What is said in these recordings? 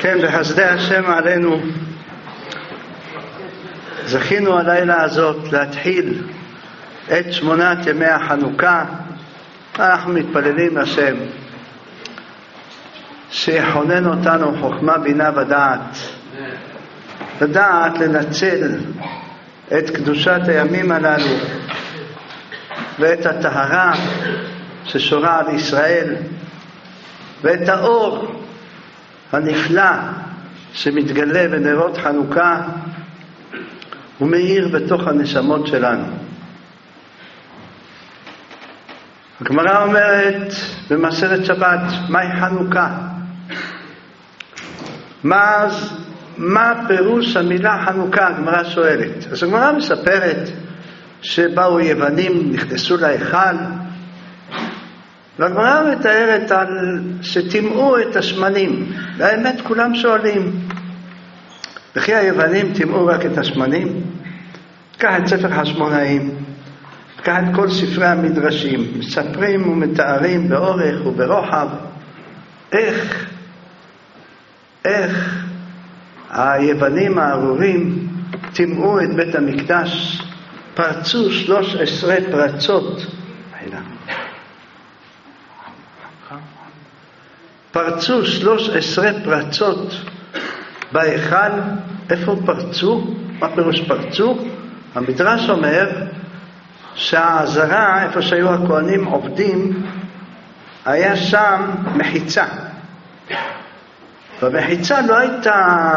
כן, בחסדי השם עלינו זכינו הלילה הזאת להתחיל את 8 ימי החנוכה. אנחנו מתפללים לשם שיחונן אותנו חוכמה בינה ודעת, לדעת לנצל את קדושת הימים הללו ואת הטהרה ששורה על ישראל ואת האור הנפלא שמתגלה בנרות חנוכה ומאיר בתוך הנשמות שלנו. הגמרא אומרת במסכת שבת, מהי חנוכה? מה פירוש המילה חנוכה? הגמרא שואלת. אז הגמרא מספרת שבאו יוונים, נכנסו להיכל, והגמרא מתארת על שטימאו את השמנים. באמת כולם שואלים, וכי היוונים טימאו רק את השמנים? קח את ספר חשמונאים, קח את כל ספרי המדרשים, מספרים ומתארים באורך וברוחב איך היוונים הארורים טימאו את בית המקדש. פרצו 13 פרצות, פרצו 13 פרצות בהיכל. איפה פרצו? מה פירוש פרצו? המדרש אומר שהעזרה, איפה שהיו הכהנים עובדים, היה שם מחיצה. והמחיצה לא הייתה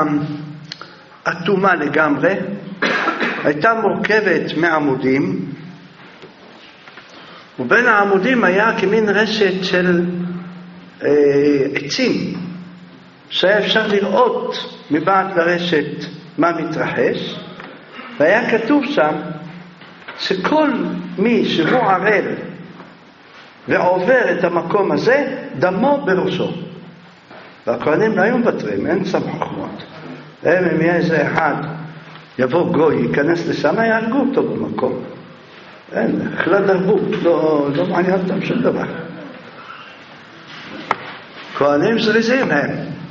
אטומה לגמרי, הייתה מורכבת מעמודים, ובין העמודים היה כמין רשת של עצים, שהיה אפשר לראות מבעד לרשת מה מתרחש, והיה כתוב שם שכל מי שהוא ערל ועובר את המקום הזה, דמו בראשו. והכהנים לא היו מוותרים, אין שם חוכמות. אם יהיה איזה אחד, יבוא גוי, ייכנס לשם, יהרגו אותו במקום. אין, חלד דרבו, לא מעניין אותם שום דבר. כהנים זריזים הם.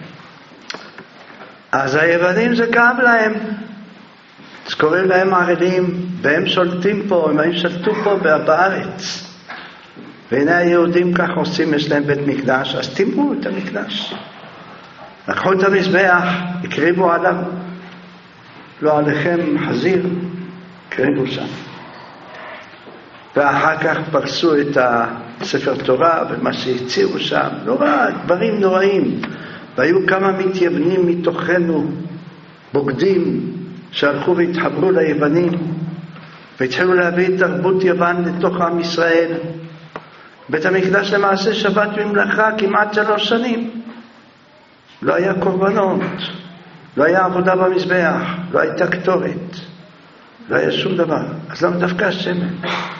אז היוונים זה כאב להם. אז קוראים להם ערלים, והם שולטים פה, הם שלטו פה בארץ. והנה היהודים כך עושים, יש להם בית מקדש, אז טימאו את המקדש. לקחו את המזבח, הקריבו עליו, לא עליכם חזיר, הקריבו שם. ואחר כך פרסו את הספר תורה ומה שהציעו שם, נורא, דברים נוראים. והיו כמה מתייוונים מתוכנו, בוגדים, שהלכו והתחברו ליוונים, והתחילו להביא את תרבות יוון לתוך עם ישראל. בית המקדש למעשה שבת ממלכה כמעט 3 שנים. לא היה קורבנות, לא היה עבודה במזבח, לא הייתה קטורת, לא היה שום דבר. אז למה דווקא השמן?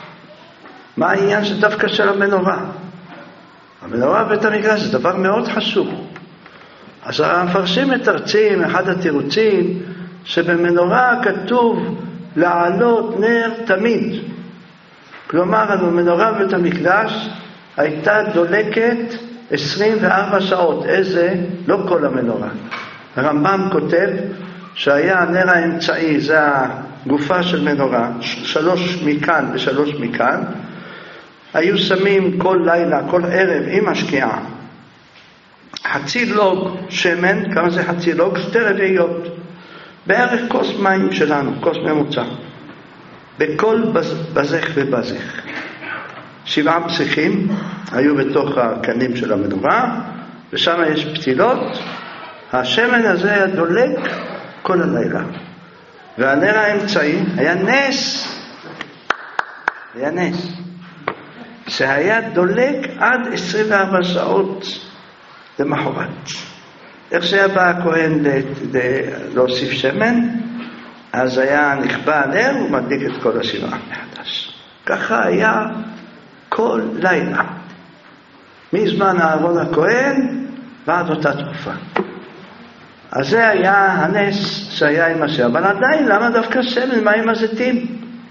מה העניין שדווקא של המנורה? המנורה בבית המקדש זה דבר מאוד חשוב. אז המפרשים מתרצים, אחד התירוצים, שבמנורה כתוב לעלות נר תמיד. כלומר, המנורה בבית המקדש הייתה דולקת 24 שעות. איזה? לא כל המנורה. הרמב"ם כותב שהיה הנר האמצעי, זה הגופה של מנורה, 3 מכאן ו3 מכאן. היו שמים כל לילה, כל ערב עם השקיעה, חצי לוג שמן. כמה זה חצי לוג? 2 רבעיות. בערך כוס מים שלנו, כוס ממוצע. בכל בזך ובזך. 7 פסיכים היו בתוך הקנים של המנורה, ושם יש פתילות. השמן הזה היה דולק כל הלילה. והנר האמצעי היה נס. היה נס. שהיה דולק עד 24 שעות למחרת. איך שהיה בא הכהן להוסיף שמן, אז היה נכבה הנר ומדליק את כל 7 מחדש. ככה היה כל לילה. מזמן אהרון הכהן ועד אותה תקופה. אז זה היה הנס שהיה עם השם. אבל עדיין, למה דווקא שמן? מה עם הזיתים?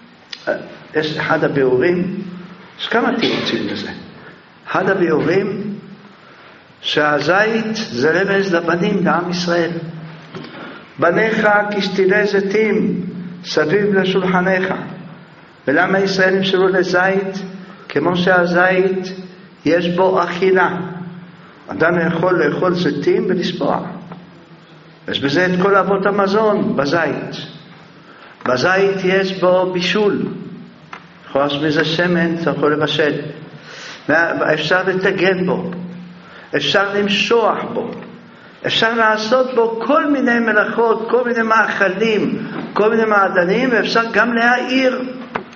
יש אחד הביאורים, יש כמה תירוצים לזה. אחד הביאורים שהזית זה רמז לבנים, לעם ישראל. בניך כשתילי זיתים סביב לשולחניך. ולמה ישראל נמשלו לזית? כמו שהזית יש בו אכילה. אדם יכול לאכול זיתים ולספוע. יש בזה את כל אבות המזון בזית. בזית יש בו בישול. חוץ מזה שמן, אתה יכול לבשל. אפשר לתגן בו. אפשר למשוח בו. אפשר לעשות בו כל מיני מלאכות, כל מיני מאכלים, כל מיני מעדנים, ואפשר גם להעיר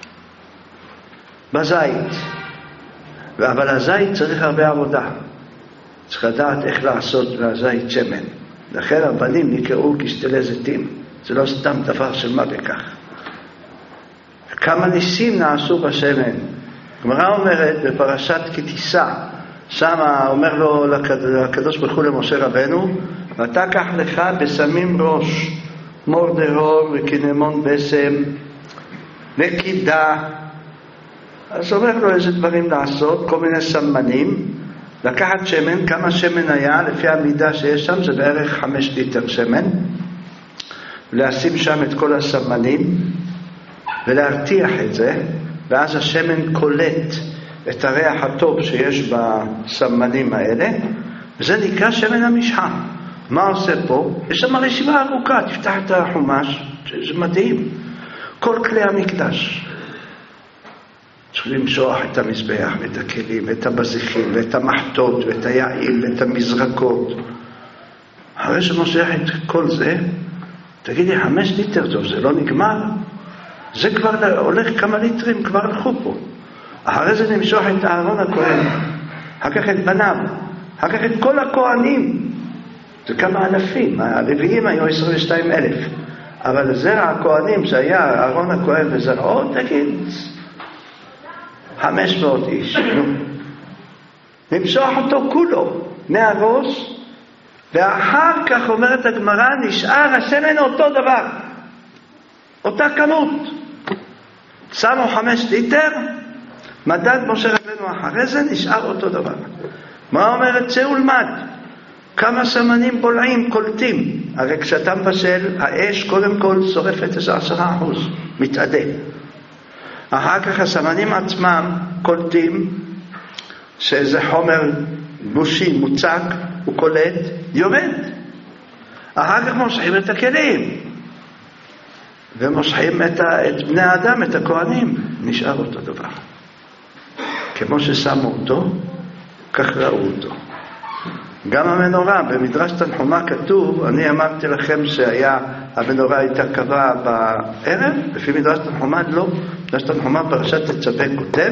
בזית. אבל הזית צריך הרבה עבודה. צריך לדעת איך לעשות מהזית שמן. לכן הבנים נקראו כשתילי זיתים. זה לא סתם דבר של מה בכך. כמה ניסים נעשו בשמן. הגמרא אומרת בפרשת כי תישא, שם אומר לו לקדוש ברוך הוא למשה רבנו, ואתה קח לך בשמים ראש, מור דרור וקינמון בסם וקידה. אז אומר לו איזה דברים לעשות, כל מיני סמנים. לקחת שמן, כמה שמן היה, לפי המידה שיש שם, זה בערך 5 ליטר שמן, ולשים שם את כל הסמנים, ולהרתיח את זה, ואז השמן קולט את הריח הטוב שיש בסמנים האלה, וזה נקרא שמן המשחה. מה עושה פה? יש שם רשימה ארוכה, תפתח את החומש, זה מדהים. כל כלי המקדש. צריך למשוח את המזבח ואת הכלים ואת הבזיחים ואת המחטות ואת היעיל ואת המזרקות. אחרי שמושך את כל זה, תגידי 5 ליטר טוב, זה לא נגמר? זה כבר הולך כמה ליטרים, כבר הלכו פה. אחרי זה נמשוך את אהרון הכהן, אחר כך את בניו, אחר כך את כל הכהנים. זה כמה אלפים, הלוויים היו 22,000. אבל זרע הכהנים שהיה אהרון הכהן וזרעו, תגיד 500 איש. נמשוך אותו כולו מהראש, ואחר כך אומרת הגמרא, נשאר השמן אותו דבר, אותה כמות. שמו 5 ליטר, מדד משה רבנו אחרי זה, נשאר אותו דבר. מה אומרת? צא ולמד. כמה סמנים בולעים, קולטים. הרי כשאתה מבשל, האש קודם כל שורפת 10%, מתעדה. אחר כך הסמנים עצמם קולטים שאיזה חומר גושי מוצק, הוא קולט, יורד. אחר כך מושכים את הכלים. ומושכים את בני האדם, את הכהנים. נשאר אותו דבר. כמו ששמו אותו, כך ראו אותו. גם המנורה, במדרש תנחומא כתוב, אני אמרתי לכם המנורה הייתה קבעה בערב, לפי מדרש תנחומא לא. מדרש תנחומא פרשת תצווה כותב,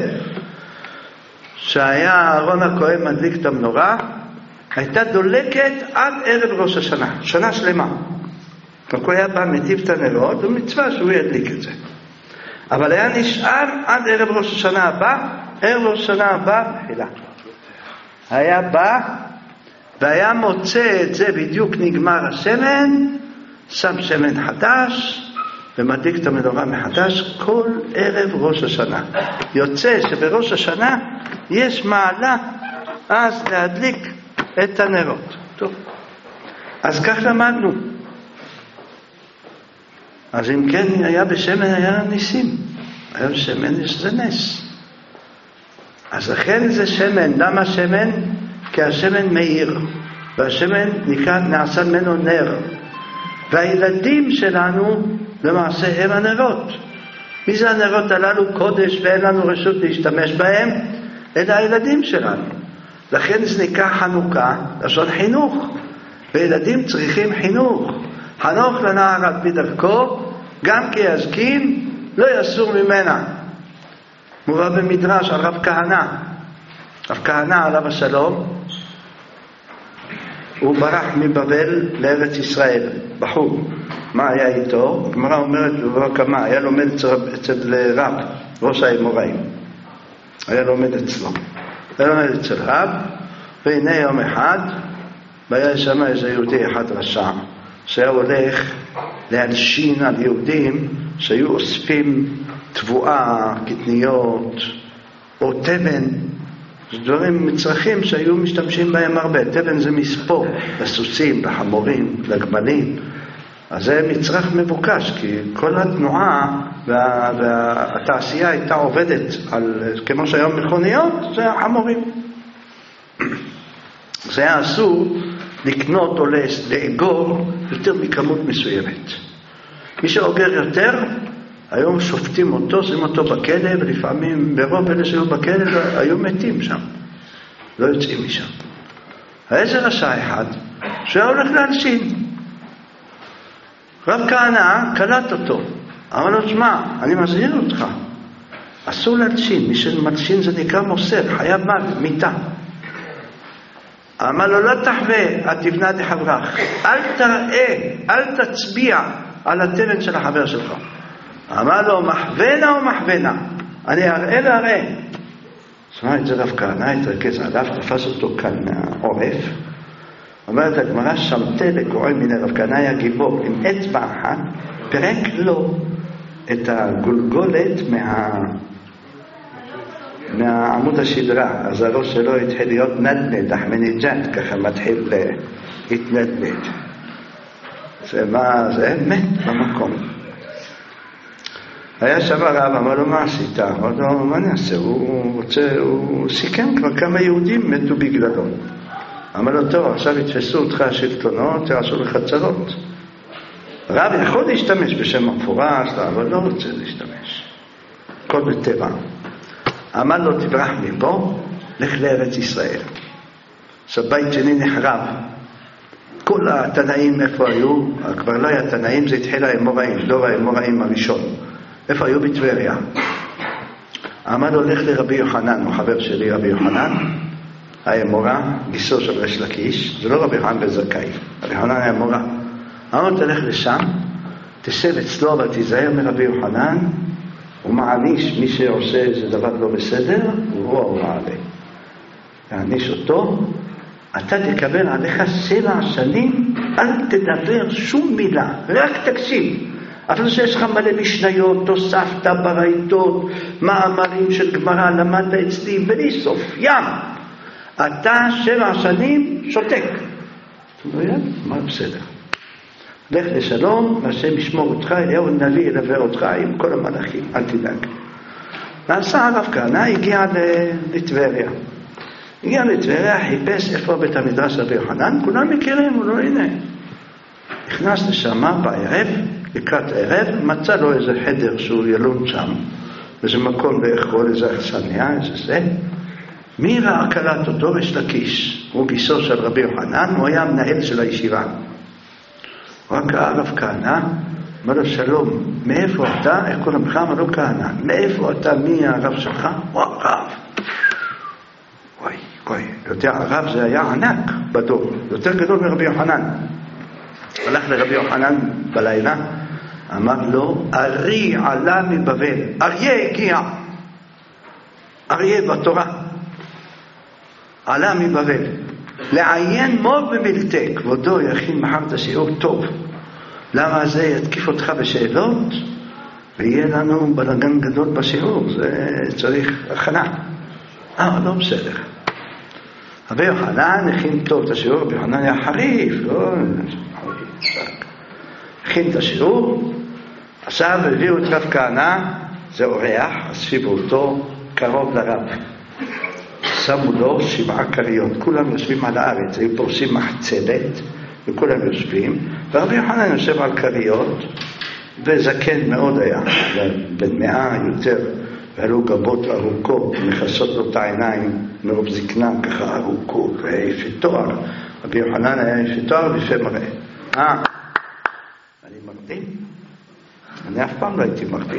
שהיה אהרון הכהן מדליק את המנורה, הייתה דולקת עד ערב ראש השנה, שנה שלמה. הוא היה בא מטיב את הנרות, ומצווה שהוא ידליק את זה. אבל היה נשאר עד ערב ראש השנה הבא, ערב ראש השנה הבא, היה בא, והיה מוצא את זה, בדיוק נגמר השמן, שם שמן חדש, ומדליק את המנורה מחדש כל ערב ראש השנה. יוצא שבראש השנה יש מעלה אז להדליק את הנרות. טוב, אז כך למדנו. אז אם כן היה בשמן, היה ניסים. היה בשמן יש זה נס. אז לכן זה שמן. למה שמן? כי השמן מאיר, והשמן נעשה ממנו נר. והילדים שלנו למעשה הם הנרות. מי זה הנרות הללו? קודש, ואין לנו רשות להשתמש בהם, אלא הילדים שלנו. לכן זה נקרא חנוכה, לשון חינוך. וילדים צריכים חינוך. חנוך לנער על פי דרכו, גם כי יזקין לא יסור ממנה. מובא במדרש על רב כהנא. רב כהנא עליו השלום, הוא ברח מבבל לארץ ישראל, בחור. מה היה איתו? הגמרא אומרת בבבא קמא, היה לומד אצל רב, ראש האמוראים. היה לומד אצלו. היה לומד אצל רב, והנה יום אחד, והיה שם איזה יהודי אחד רשע, שהיה הולך להלשין על יהודים שהיו אוספים תבואה, קטניות, או תבן, זה דברים מצרכים שהיו משתמשים בהם הרבה. תבן זה מספור, לסוסים, לחמורים, לגמלים. אז זה מצרך מבוקש, כי כל התנועה והתעשייה הייתה עובדת כמו שהיום מכוניות, זה החמורים. זה היה אסור לקנות או לאגור יותר מכמות מסוימת. מי שאוגר יותר, היום שופטים אותו, שמים אותו בכלא, ולפעמים ברוב אלה שהיו בכלא היו מתים שם, לא יוצאים משם. איזה רשע אחד שהיה הולך להלשין. רב כהנא קלט אותו, אמר לו, שמע, אני מזהיר אותך, אסור להלשין, מי שמלשין זה נקרא מוסר, חייב מוות, מיתה. אמר לו, לא תחווה, את תבנה דחברך, אל תראה, אל תצביע על התבן של החבר שלך. אמר לו, מחווה או מחווה? אני אראה ואראה. שמע את זה רב כהנא, התרכז עליו, תפס אותו כאן מהעורף. אומרת הגמרא, שמתה לקורא מן רב כהנא היה גיבור, עם אצבע אחת, פרק לו את הגולגולת מהעמוד השדרה. אז הראש שלו התחיל להיות נדנד, אחמדינג'אד, ככה מתחיל להתנדנד. זה מה, זה מת במקום. היה שם הרב, אמר לו, מה עשית? אמר לו, מה נעשה? הוא סיכם כבר כמה יהודים מתו בגללו. אמר לו, טוב, עכשיו יתפסו אותך השלטונות, יעשו לך צרות. הרב יכול להשתמש בשם המפורש, אבל לא רוצה להשתמש. כל בטבע. אמר לו, תברח מפה, לך לארץ ישראל. עכשיו בית שני נחרב. כל התנאים איפה היו? כבר לא היה תנאים, זה התחיל האמוראים, דור האמוראים הראשון. איפה היו? בטבריה. אמר לו, לך לרבי יוחנן, הוא חבר שלי, רבי יוחנן, האמורה, גיסו של ריש לקיש, זה לא רבי יוחנן בן זכאי, רבי יוחנן האמורה. אמר לו, תלך לשם, תשב אצלו, אבל תיזהר מרבי יוחנן, הוא מעניש מי שעושה איזה דבר לא בסדר, הוא מעלה. יעניש אותו, אתה תקבל עליך 7 שנים, אל תדבר שום מילה, רק תקשיב. אפילו שיש לך מלא משניות, תוספת ברייתות, מאמרים של גמרא, למדת אצלי, בלי סוף, ים. אתה 7 שנים שותק. אתה אומר, מה בסדר? לך לשלום, והשם ישמור אותך, אליהו הנביא ילווה אותך עם כל המלאכים, אל תדאג. נעשה הרב כהנא, הגיע לטבריה. הגיע לטבריה, חיפש איפה בית המדרש רבי יוחנן, כולם מכירים, הוא לא הנה. נכנס לשם בערב, לקראת ערב, מצא לו איזה חדר שהוא ילון שם, איזה מקום לאכול, איזה אכסניה, איזה זה. מי ראה קלט אותו? ריש לקיש. הוא גיסו של רבי יוחנן, הוא היה המנהל של הישיבה. הוא רק ראה הרב כהנא, אמר לו, שלום, מאיפה אתה? איך קוראים לך? אמר לו, כהנא. מאיפה אתה? מי הרב שלך? הוא הרב. וואי, יודע, הרב זה היה ענק בדור, יותר גדול מרבי יוחנן. הלך לרבי יוחנן בלילה, אמר לו, ארי עלה מבבל. אריה הגיע. אריה בתורה. עלה מבבל. לעיין מור במלטה. כבודו יכין מחר את השיעור טוב. למה זה יתקיף אותך בשאלות? ויהיה לנו בלגן גדול בשיעור. זה צריך הכנה. לא בסדר. רבי יוחנן הכין טוב את השיעור. רבי יוחנן היה חריף. הכין את השיעור. עכשיו הביאו את רב כהנא, זה אורח, אספיבו אותו קרוב לרב. שמו לו 7 כריות, כולם יושבים על הארץ, היו פורסים מחצלת, וכולם יושבים, ורבי יוחנן יושב על כריות, וזקן מאוד היה, בן 100 יותר, והיו גבות ארוכות, מכסות לו את העיניים, מרוב זקנה ככה ארוכות, ויפה תואר. רבי יוחנן היה יפה תואר ויפה מראה. אני מרדים? אני אף פעם לא הייתי מרדים.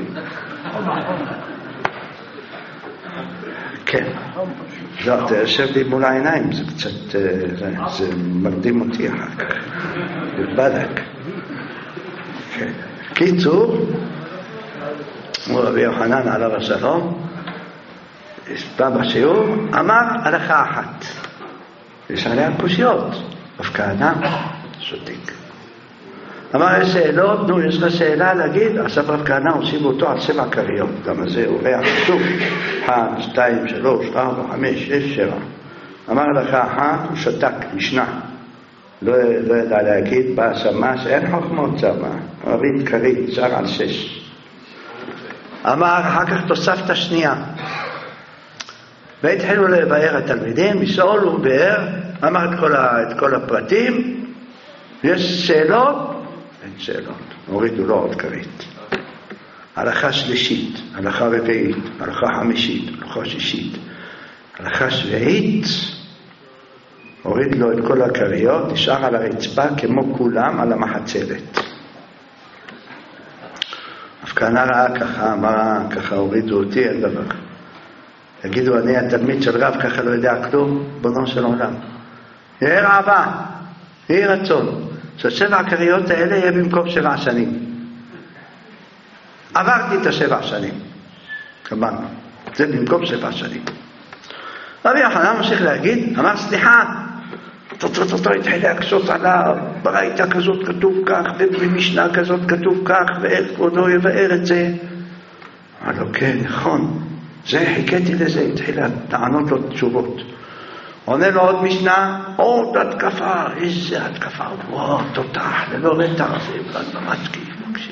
כן. לא, אתה יושב לי מול העיניים, זה קצת, זה מרדים אותי אחר כך. בדק. כן. קיצור, רבי יוחנן עליו השלום, בא בשיעור, אמר הלכה אחת. יש עליה קושיות. רב כהנא שותק. אמר, יש שאלות, נו, יש לך שאלה להגיד? עכשיו רב כהנא הושיבו אותו על 7 כריות, גם הזה הוא ריח חשוב, 1, 2, 3, 4, 5, 6, 7. אמר לך 1, הוא שתק, משנה. לא ידע להגיד, בא שמה שאין חוכמות שמה, רבית כרית, שר על 6. אמר, אחר כך תוספת שנייה. והתחילו לבאר התלמידים, לשאול ובאר, אמר את כל הפרטים, יש שאלות? אין שאלות, הורידו לו עוד כרית. הלכה שלישית, הלכה רביעית, הלכה חמישית, הלכה שישית, הלכה שביעית, הוריד לו את כל הכריות, נשאר על הרצפה כמו כולם על המחצלת. רב כהנא ראה ככה, אמר ככה הורידו אותי, אין דבר. יגידו, אני התלמיד של רב, ככה לא יודע כלום, בונו של עולם. יהיה רעבה, יהיה רצון. ש7 הכריות האלה יהיה במקום 7 שנים. עברתי את 7 שנים. כמובן, זה במקום 7 שנים. רבי יוחנן ממשיך להגיד, אמר סליחה, התחיל להקשות עליו, ברייתא כזאת כתוב כך, ובמשנה כזאת כתוב כך, ואיך כבודו יבאר את זה. אמר לו, כן, נכון, זה חיכיתי לזה, התחיל לענות לו תשובות. עונה לו עוד משנה, עוד התקפה, איזה התקפה, וואו, תותח, ללא רתח, זה מצקי, מקשיב.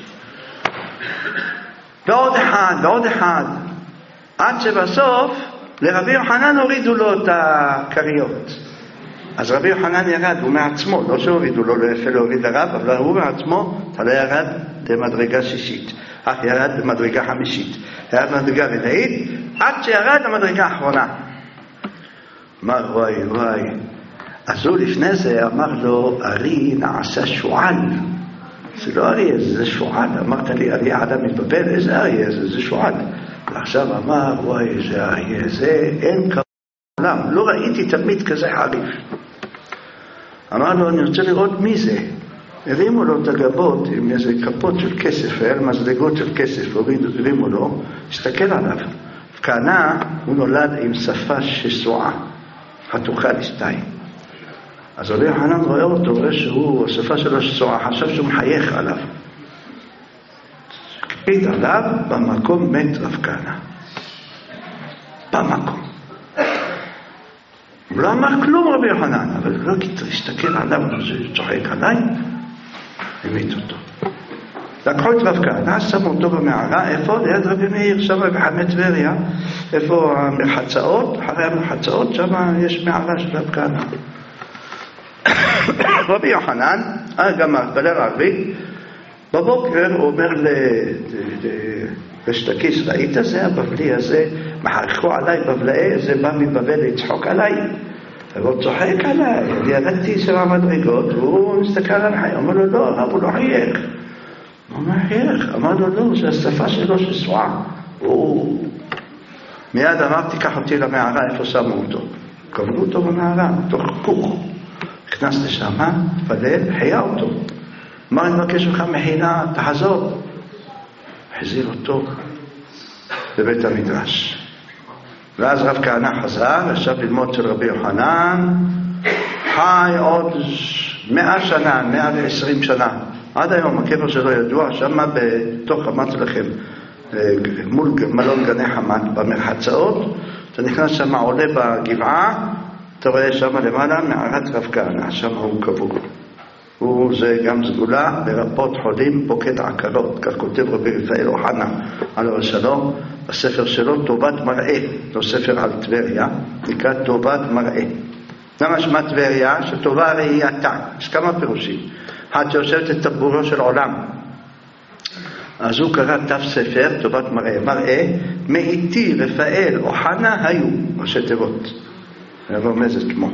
ועוד אחד, עד שבסוף לרבי יוחנן הורידו לו את הכריות. אז רבי יוחנן ירד, הוא מעצמו, לא שהורידו לו, לא יפה להוריד לרב, אבל הוא מעצמו, לא ירד למדרגה 6, אך ירד למדרגה 5, ירד למדרגה רביעית, עד שירד למדרגה האחרונה. אמר, וואי, אז הוא לפני זה אמר לו, ארי נעשה שועל. זה לא אריה, זה שועל. אמרת לי, אריה אדם מבבל, איזה אריה, זה שועל. ועכשיו אמר, וואי, זה אריה, זה אין כעולם. לא ראיתי תלמיד כזה חריף. אמר לו, אני רוצה לראות מי זה. הרימו לו את הגבות עם איזה כפות של כסף, היה מזלגות של כסף, הרימו לו, הסתכל עליו. כהנא, הוא נולד עם שפה שסועה, חתוכה לשתיים. אז רבי יוחנן רואה אותו, רואה שהוא, השפה שלו שסועה, חשב שהוא מחייך עליו. קפיד עליו, במקום מת רב כהנא. במקום. הוא לא אמר כלום רבי יוחנן, אבל לא הסתכל עליו, הוא צוחק עליי, המיט אותו. לקחו את רב כהנא, שמו אותו במערה, איפה? ליד רבי מאיר, שם בחמת טבריה, איפה המרחצאות, אחרי המרחצאות, שם יש מערה של רב כהנא. רבי יוחנן, גם מתפלל ערבית, בבוקר הוא אומר לשתקיס, ראית זה הבבלי הזה, מחרכו עליי בבלעי, זה בא מבבל לצחוק עליי, והוא צוחק עליי, אני ירדתי 7 מדרגות, והוא מסתכל עליי, אומר לו לא, הוא לא חייך. הוא אומר חייך, אמר לו לא, זה השפה שלו שסועה. מיד אמרתי, קח אותי למערה, איפה שמו אותו? קבלו אותו במערה, תוך כוך. נכנס לשם, פלל, חיה אותו. אמר, אני מבקש ממך מחילה, תחזור. החזיר אותו בבית המדרש. ואז רב כהנא חזר, ישב ללמוד של רבי יוחנן, חי עוד 100 שנה, 120 שנה. עד היום הקבר שלו ידוע, שם בתוך אמץ לכם, מול מלון גני חמת, במרחצאות, אתה נכנס שם, עולה בגבעה, אתה רואה שם למעלה, מערת רב כהנא, שם הוא קבור. זה גם סגולה לרפות חולים פוקד עקרות, כך כותב רבי רפאל אוחנה עליו השלום, בספר שלו טובת מראה, לא ספר על טבריה, נקרא טובת מראה. זה משמע טבריה, שטובה ראייתה, יש כמה פירושים. עד שיושבת את טבורו של עולם. אז הוא קרא תף ספר, טובת מראה, מראה, מאיתי רפאל אוחנה היו, ראשי תיבות. זה רומזת כמו.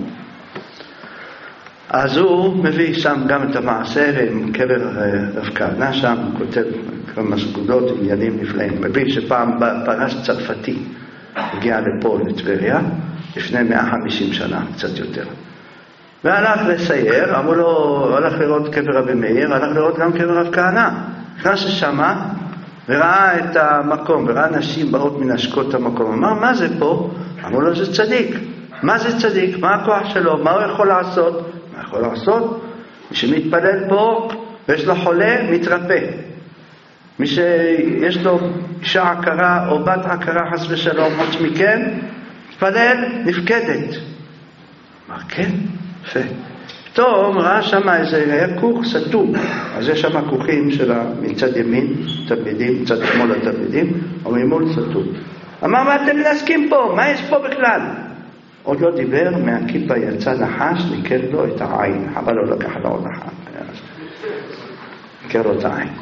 אז הוא מביא שם גם את המעשה עם קבר רב כהנא שם, הוא כותב כמה סגולות, עניינים נפלאים. מביא שפעם פרס צרפתי הגיע לפה לטבריה, לפני 150 שנה, קצת יותר. והלך לסייר, אמרו לו, הלך לראות קבר רבי מאיר, הלך לראות גם קבר רב כהנא. נכנס לשמה וראה את המקום, וראה נשים באות מנשקות המקום. אמר, מה זה פה? אמרו לו, זה צדיק. מה זה צדיק? מה הכוח שלו? מה הוא יכול לעשות? מה יכול לעשות? מי שמתפלל פה, ויש לו חולה, מתרפא. מי שיש לו אישה עקרה או בת עקרה חס ושלום, חוץ מכן, תפלל, נפקדת. אמר, כן, יפה. פתאום ראה שם היה כוך סתום, אז יש שם כוכים מצד ימין, תלמידים, מצד שמאל התלמידים, או ממול סתום. אמר, מה אתם מנסקים פה? מה יש פה בכלל? עוד לא דיבר, מהכיפה יצא נחש, ניקר לו את העין, חבל לא לקח לו עוד נחש. ניקר לו את העין.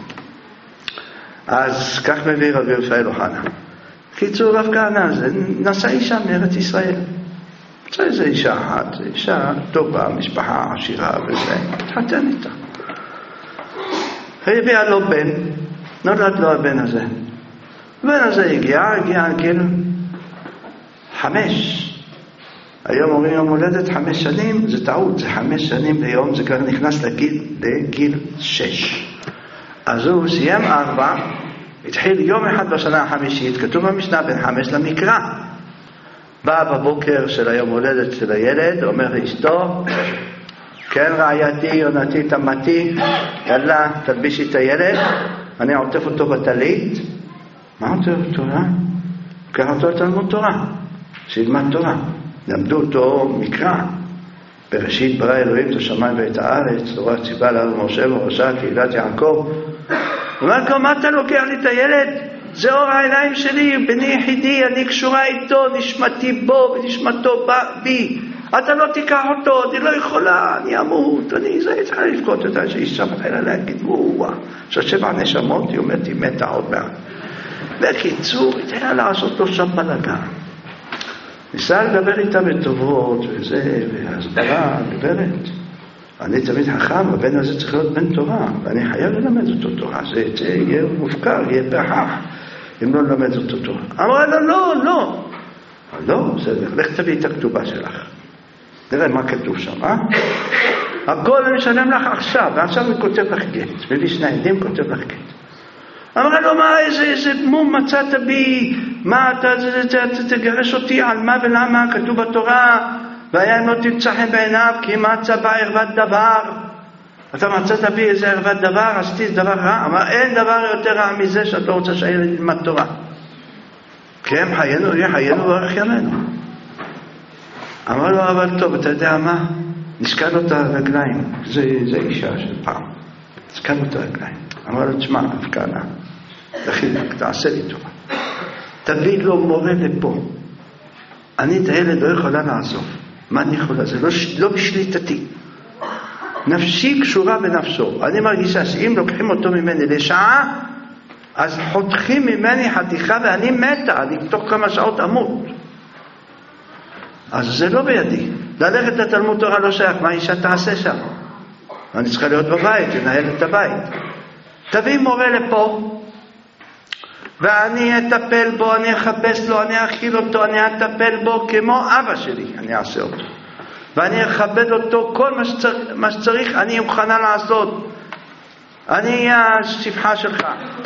אז כך מביא רבי רפאל אוחנה. קיצור, רב כהנא, נסע אישה מארץ ישראל. זה איזו אישה אחת, אישה טובה, משפחה עשירה וזה, התחתן איתה. הביאה לו בן, נולד לו הבן הזה. הבן הזה הגיע גיל 5. היום אומרים יום הולדת 5 שנים, זה טעות, זה 5 שנים ליום, זה כבר נכנס לגיל 6. אז הוא סיים 4, התחיל יום אחד בשנה החמישית, כתוב במשנה בין 5 למקרא. בא בבוקר של היום הולדת של הילד, אומר לאשתו, כן רעייתי, יונתי, תמתי, יאללה, תלבישי את הילד, אני עוטף אותו בטלית. מה עוטף אותו? קרא אותו לתלמוד תורה, שילמד תורה. למדו אותו מקרא. בראשית ברא אלוהים את השמיים ואת הארץ, תורה ציווה לנו משה וראשה קהילת יעקב. הוא אומר, מה אתה לוקח לי את הילד? זה אור העיניים שלי, בני יחידי, אני קשורה איתו, נשמתי בו ונשמתו בי. אתה לא תיקח אותו, אני לא יכולה, אני אמות, אני צריכה לבכות אותה, שאישה מתחילה להגיד, וואה, ש7 נשמות, היא אומרת, היא מתה עוד מעט. בקיצור, היא תהיה לעשות לו שם בלגן. ניסה לדבר איתה בטובות, וזה, והסברה, גברת. אני תמיד חכם, הבן הזה צריך להיות בן תורה, ואני חייב ללמד אותו תורה, זה יהיה מופקר, יהיה פרחח, אם לא ללמד אותו תורה. אמרה לו, לא. לא, בסדר, לך תביא את הכתובה שלך. נראה מה כתוב שם, הכל אני משלם לך עכשיו, ועכשיו אני כותב לך גט, מביא 2 עדים, כותב לך גט. אמרה לו, מה, איזה מום מצאת בי, מה, אתה תגרש אותי, על מה ולמה, כתוב בתורה, והיה אם לא תמצא חן בעיניו, כי מצא בה ערוות דבר. אתה מצאת בי איזה ערוות דבר, עשיתי דבר רע. אמר, אין דבר יותר רע מזה שאת לא רוצה שהילד ילמד תורה. כי הם חיינו, יהיה חיינו ואורך ימינו. אמר לו, אבל טוב, אתה יודע מה? נשקע לו את הרגליים. זה אישה של פעם. נשקע לו את הרגליים. אמר לו, תשמע, הפקענה, תחילק, תעשה לי טובה. תביא לו מורה לפה. אני את הילד לא יכולה לעזוב. מה אני יכולה? זה לא בשליטתי. נפשי קשורה בנפשו. אני מרגישה שאם לוקחים אותו ממני לשעה, אז חותכים ממני חתיכה ואני מתה. אני תוך כמה שעות אמות. אז זה לא בידי. ללכת לתלמוד תורה לא שייך. מה האישה תעשה שם? אני צריכה להיות בבית, לנהל את הבית. תביא מורה לפה. ואני אטפל בו, אני אחפש לו, אני אכיל אותו, אני אטפל בו כמו אבא שלי, אני אעשה אותו. ואני אכבד אותו, כל מה שצריך אני מוכנה לעשות. אני אהיה השפחה שלך.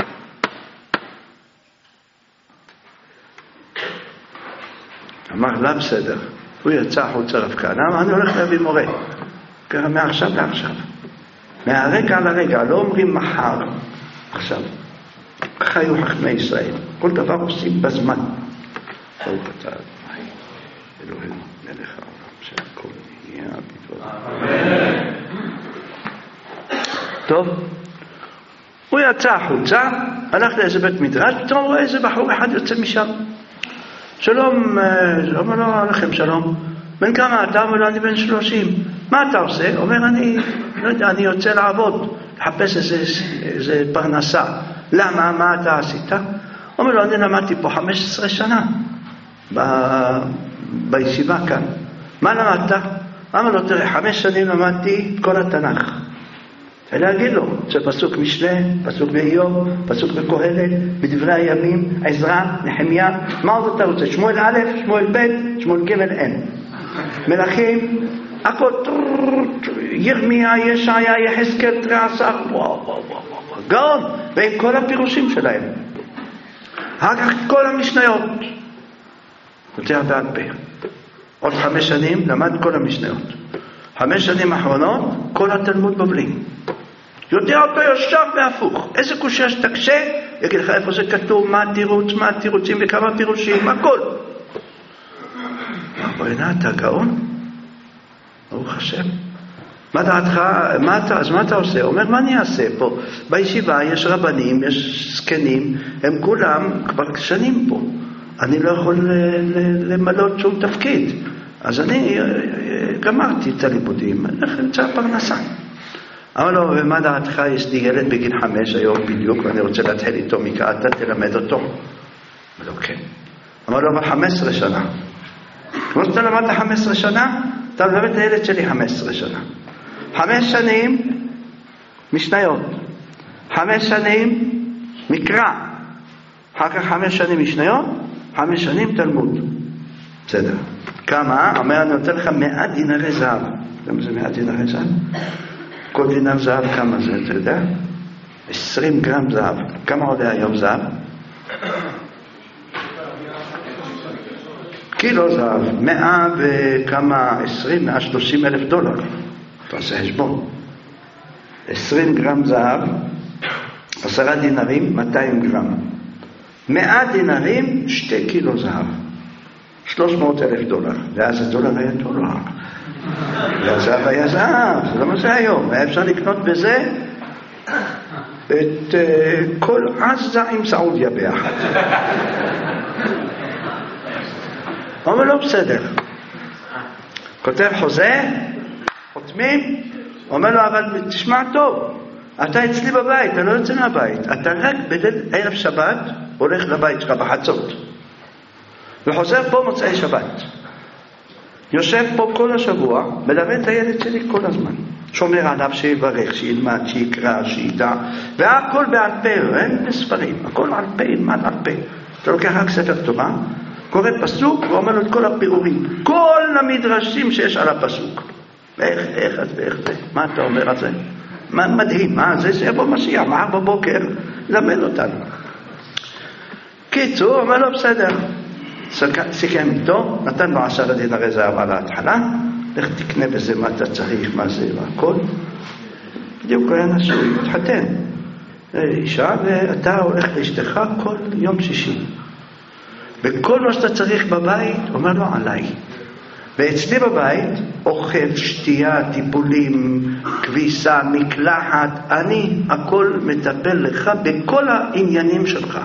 אמר, לא בסדר. הוא יצא חוצה רב כהנא, אמר, אני הולך להביא מורה. ככה מעכשיו לעכשיו. מהרגע לרגע, לא אומרים מחר, עכשיו. ככה היו חכמי ישראל. כל דבר עושים בזמן. ברוך אתה אדוני, אלוהינו מלך העולם, שהכל יהיה בדברו. טוב. הוא יצא החוצה, הלך לאיזה בית מדרש, פתאום רואה איזה בחור אחד יוצא משם. שלום, אומר לו, עליכם שלום. בן כמה אתה? אומר לו, אני בן 30. מה אתה עושה? אומר, אני לא יודע, אני יוצא לעבוד, לחפש איזה פרנסה. למה? מה אתה עשית? אומר לו, אני למדתי פה 15 שנה בישיבה כאן. מה למדת? אמר לו, תראה, 5 שנים למדתי כל התנ"ך. ולהגיד לו, זה פסוק משנה, פסוק באיוב, פסוק בקהלת, בדברי הימים, עזרא, נחמיה. מה עוד אתה רוצה? שמואל א', שמואל ב', שמואל ג' אין. מלכים, הכל, ירמיה, ישעיה, יחזקאל, 13, וואו. גאון, ועם כל הפירושים שלהם. אחר כך כל המשניות. יותר בעד פה. עוד 5 שנים למד כל המשניות. 5 שנים האחרונות, כל התלמוד בבלי. יודע אותו ישר והפוך. איזה קושיה שתקשה, יגיד לך איפה זה כתוב, מה התירוץ, מה התירוצים וכמה תירוצים, הכל. בוא'נה, אתה גאון? ברוך השם. מה דעתך? אז מה אתה עושה? אומר, מה אני אעשה פה? בישיבה יש רבנים, יש זקנים, הם כולם כבר שנים פה. אני לא יכול למלות שום תפקיד. אז אני גמרתי את הלימודים, אני אמצא פרנסה. אמר לו, ומה דעתך? יש לי ילד בגיל 5 היום בדיוק, ואני רוצה להתחיל איתו מכאן, אתה תלמד אותו. אמר לו, כן. אמר לו, אבל 15 שנה. כמו שאתה למדת 15 שנה, אתה מלמד את הילד שלי 15 שנה. 5 שנים משניות, 5 שנים מקרא, אחר כך 5 שנים משניות, 5 שנים תלמוד. בסדר. כמה? אומר, אני נותן לך 100 דינרי זהב. כמה זה 100 דינרי זהב? כל דינר זהב כמה זה, אתה יודע? 20 גרם זהב. כמה עולה היום זהב? קילו זהב. 100 וכמה? 20, 130 אלף דולר. אתה עושה חשבון. 20 גרם זהב, 10 דינרים, 200 גרם. 100 דינרים, 2 קילו זהב. 300,000 דולר. ואז הדולר היה דולר. והזהב היה זהב. זה לא מה זה היום. היה אפשר לקנות בזה את כל עזה עם סעודיה ביחד. אומר לו, בסדר. כותב חוזה, חותמים, אומר לו, אבל תשמע טוב, אתה אצלי בבית, אתה לא יוצא מהבית. אתה רק בליל ערב שבת הולך לבית שלך בחצות. וחוזר פה מוצאי שבת. יושב פה כל השבוע, מלווה את הילד שלי כל הזמן. שומר עליו שיברך, שילמד, שיקרא, שידע. והכל בעל פה, אין בספרים. הכל על פה, ילמד על פה. אתה לוקח רק ספר תורה, קורא פסוק ואומר לו את כל הפירורים. כל המדרשים שיש על הפסוק. איך זה? מה אתה אומר על זה? מדהים, זה יבוא משיח, מחר בבוקר, למד אותנו. קיצור, אומר לו בסדר. סיכם איתו, נתן לו 10 דינרי זהב על ההתחלה, לך תקנה בזה מה אתה צריך, מה זה והכל. בדיוק היה נשוי, התחתן. אישה, ואתה הולך לאשתך כל יום שישי. וכל מה שאתה צריך בבית, אומר לו עליי. ואצלי בבית, אוכל, שתייה, טיפולים, כביסה, מקלחת, אני הכל מטפל לך בכל העניינים שלך.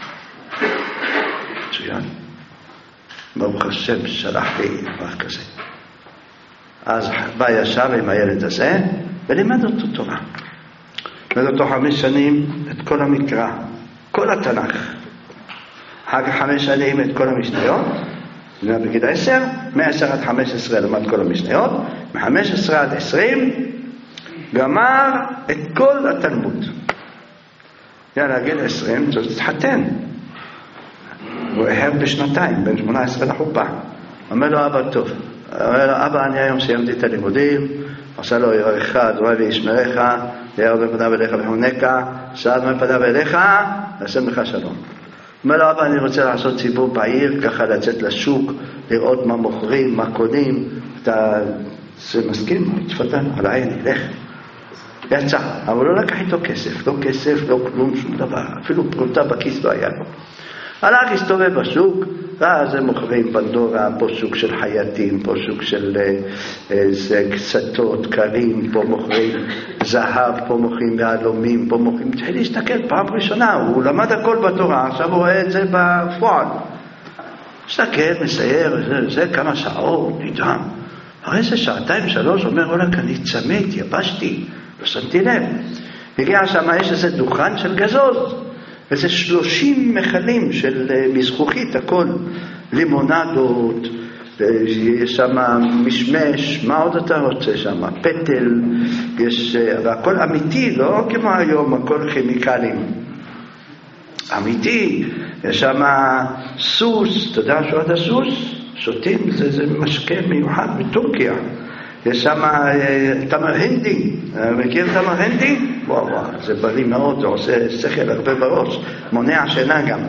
מצוין. ברוך השם שלח לי דבר כזה. אז בא ישב עם הילד הזה ולימד אותו תורה. לימד אותו 5 שנים את כל המקרא, כל התנ"ך. אחר כך 5 שנים את כל המשניות. בגיל 10, מ-10 עד 15 למד כל המשניות, מ-15 עד 20 גמר את כל התלמוד. יאללה, גיל 20, צריך להתחתן. הוא אהב בשנתיים, בין 18 לחופה. אומר לו, אבא טוב. אומר לו, אבא, אני היום סיימתי את הלימודים, עשה לו ירעך, אדוני וישמרך, יאר בפניו אליך וחונקה, שעד מפניו אליך, נשם לך שלום. אומר לו, אבא, אני רוצה לעשות סיבוב בעיר, ככה לצאת לשוק, לראות מה מוכרים, מה קונים. אתה מסכים? תפתן, על העין, לך. יצא, אבל לא לקח איתו כסף, לא כסף, לא כלום, שום דבר. אפילו פרוטה בכיס לא היה לו. הלך, הסתובב בשוק, ואז הם מוכרים פנדורה, פה שוק של חייטים, פה שוק של קצתות, קרים, פה מוכרים זהב, פה מוכרים יהלומים, פה מוכרים... התחיל להסתכל פעם ראשונה, הוא למד הכל בתורה, עכשיו הוא רואה את זה בפועל. מסתכל, מסייר, זה כמה שעות, נדהם. הרי זה 2-3, אומר, אולק, אני צמא, יבשתי, לא שמתי לב. הגיע שם, יש איזה דוכן של גזוז, וזה 30 מכלים של מזכוכית, הכל, לימונדות, יש שם משמש, מה עוד אתה רוצה שם? פטל, יש, והכל אמיתי, לא כמו היום, הכל כימיקלים. אמיתי, יש שם סוס, אתה יודע שעוד הסוס? שותים, זה משקה מיוחד בטורקיה. יש שם תמר הנדי, מכיר תמר הנדי? וואו, זה בריא מאוד, זה עושה שכל הרבה בראש, מונע שינה גם.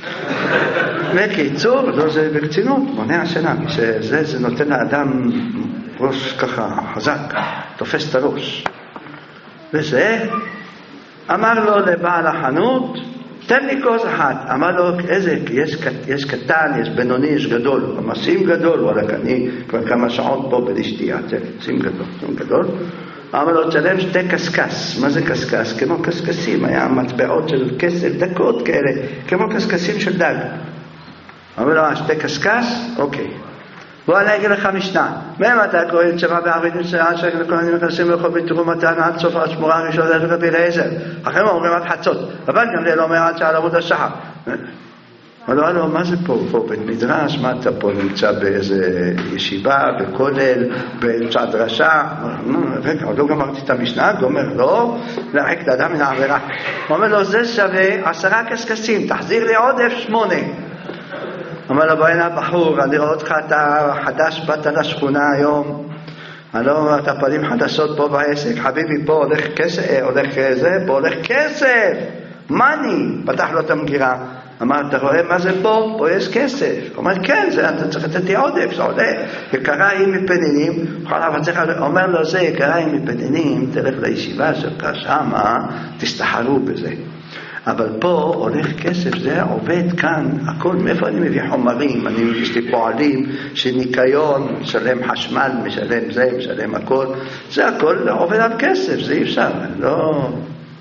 בקיצור, לא זה בקצינות, מונע שינה, זה נותן לאדם ראש ככה חזק, תופס את הראש. וזה, אמר לו לבעל החנות, תן לי כוס אחת. אמר לו, יש קטן, יש בינוני, יש גדול. אמר, שים גדול, וואלק, אני כבר כמה שעות פה בלי שתייה, שים גדול. אמר לו, תשלם 2 קסקס. מה זה קסקס? כמו קסקסים, היה מטבעות של כסף, דקות כאלה, כמו קסקסים של דג. אמר לו, 2 קסקס? אוקיי. בוא אני אגיד לך משנה. מהם אתה קורא את שמה בערבית מצוין, שאנחנו כהנים נכנסים לכל בתרומתן עד סוף השמורה הראשונה רבי אליעזר. אחרי מה אומרים עד חצות, אבל גם זה לא אומר עד שעל עמוד השחר. אמרו לו, מה זה פה בית מדרש? מה אתה פה נמצא באיזה ישיבה, בכולל, באמצע דרשה? רגע, עוד לא גמרתי את המשנה, גומר לא, להרחיק את האדם מן העבירה. הוא אומר לו, זה שווה 10 קסקסים, תחזיר לי עוד F8. אמר לו, בוא הנה בחור, אני רואה אותך, אתה חדש, באת לשכונה היום, אני לא אומר, אתה פנים חדשות פה בעסק, חביבי, פה הולך כסף, פה הולך כסף, מני, פתח לו את המגירה, אמר, אתה רואה מה זה פה? פה יש כסף. הוא אומר, כן, אתה צריך לתת לי עודף, זה עולה, יקרה היא מפנינים, אומר לו, זה יקרה היא מפנינים, תלך לישיבה שלך שמה, תסתחרו בזה. אבל פה הולך כסף, זה עובד כאן, הכל, מאיפה אני מביא חומרים, יש לי פועלים של ניקיון, משלם חשמל, משלם זה, משלם הכל, זה הכל עובד על כסף, זה אי אפשר, לא...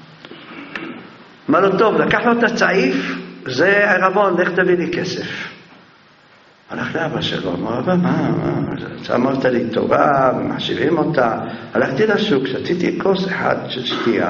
מה לא טוב, לקח לו את הצעיף, זה ערבון, לך תביא לי כסף. הלך לאבא שלו, אמר, אבא, מה? אמרת לי תורה, ומחשיבים אותה, הלכתי לשוק, שתיתי כוס אחד של שתייה,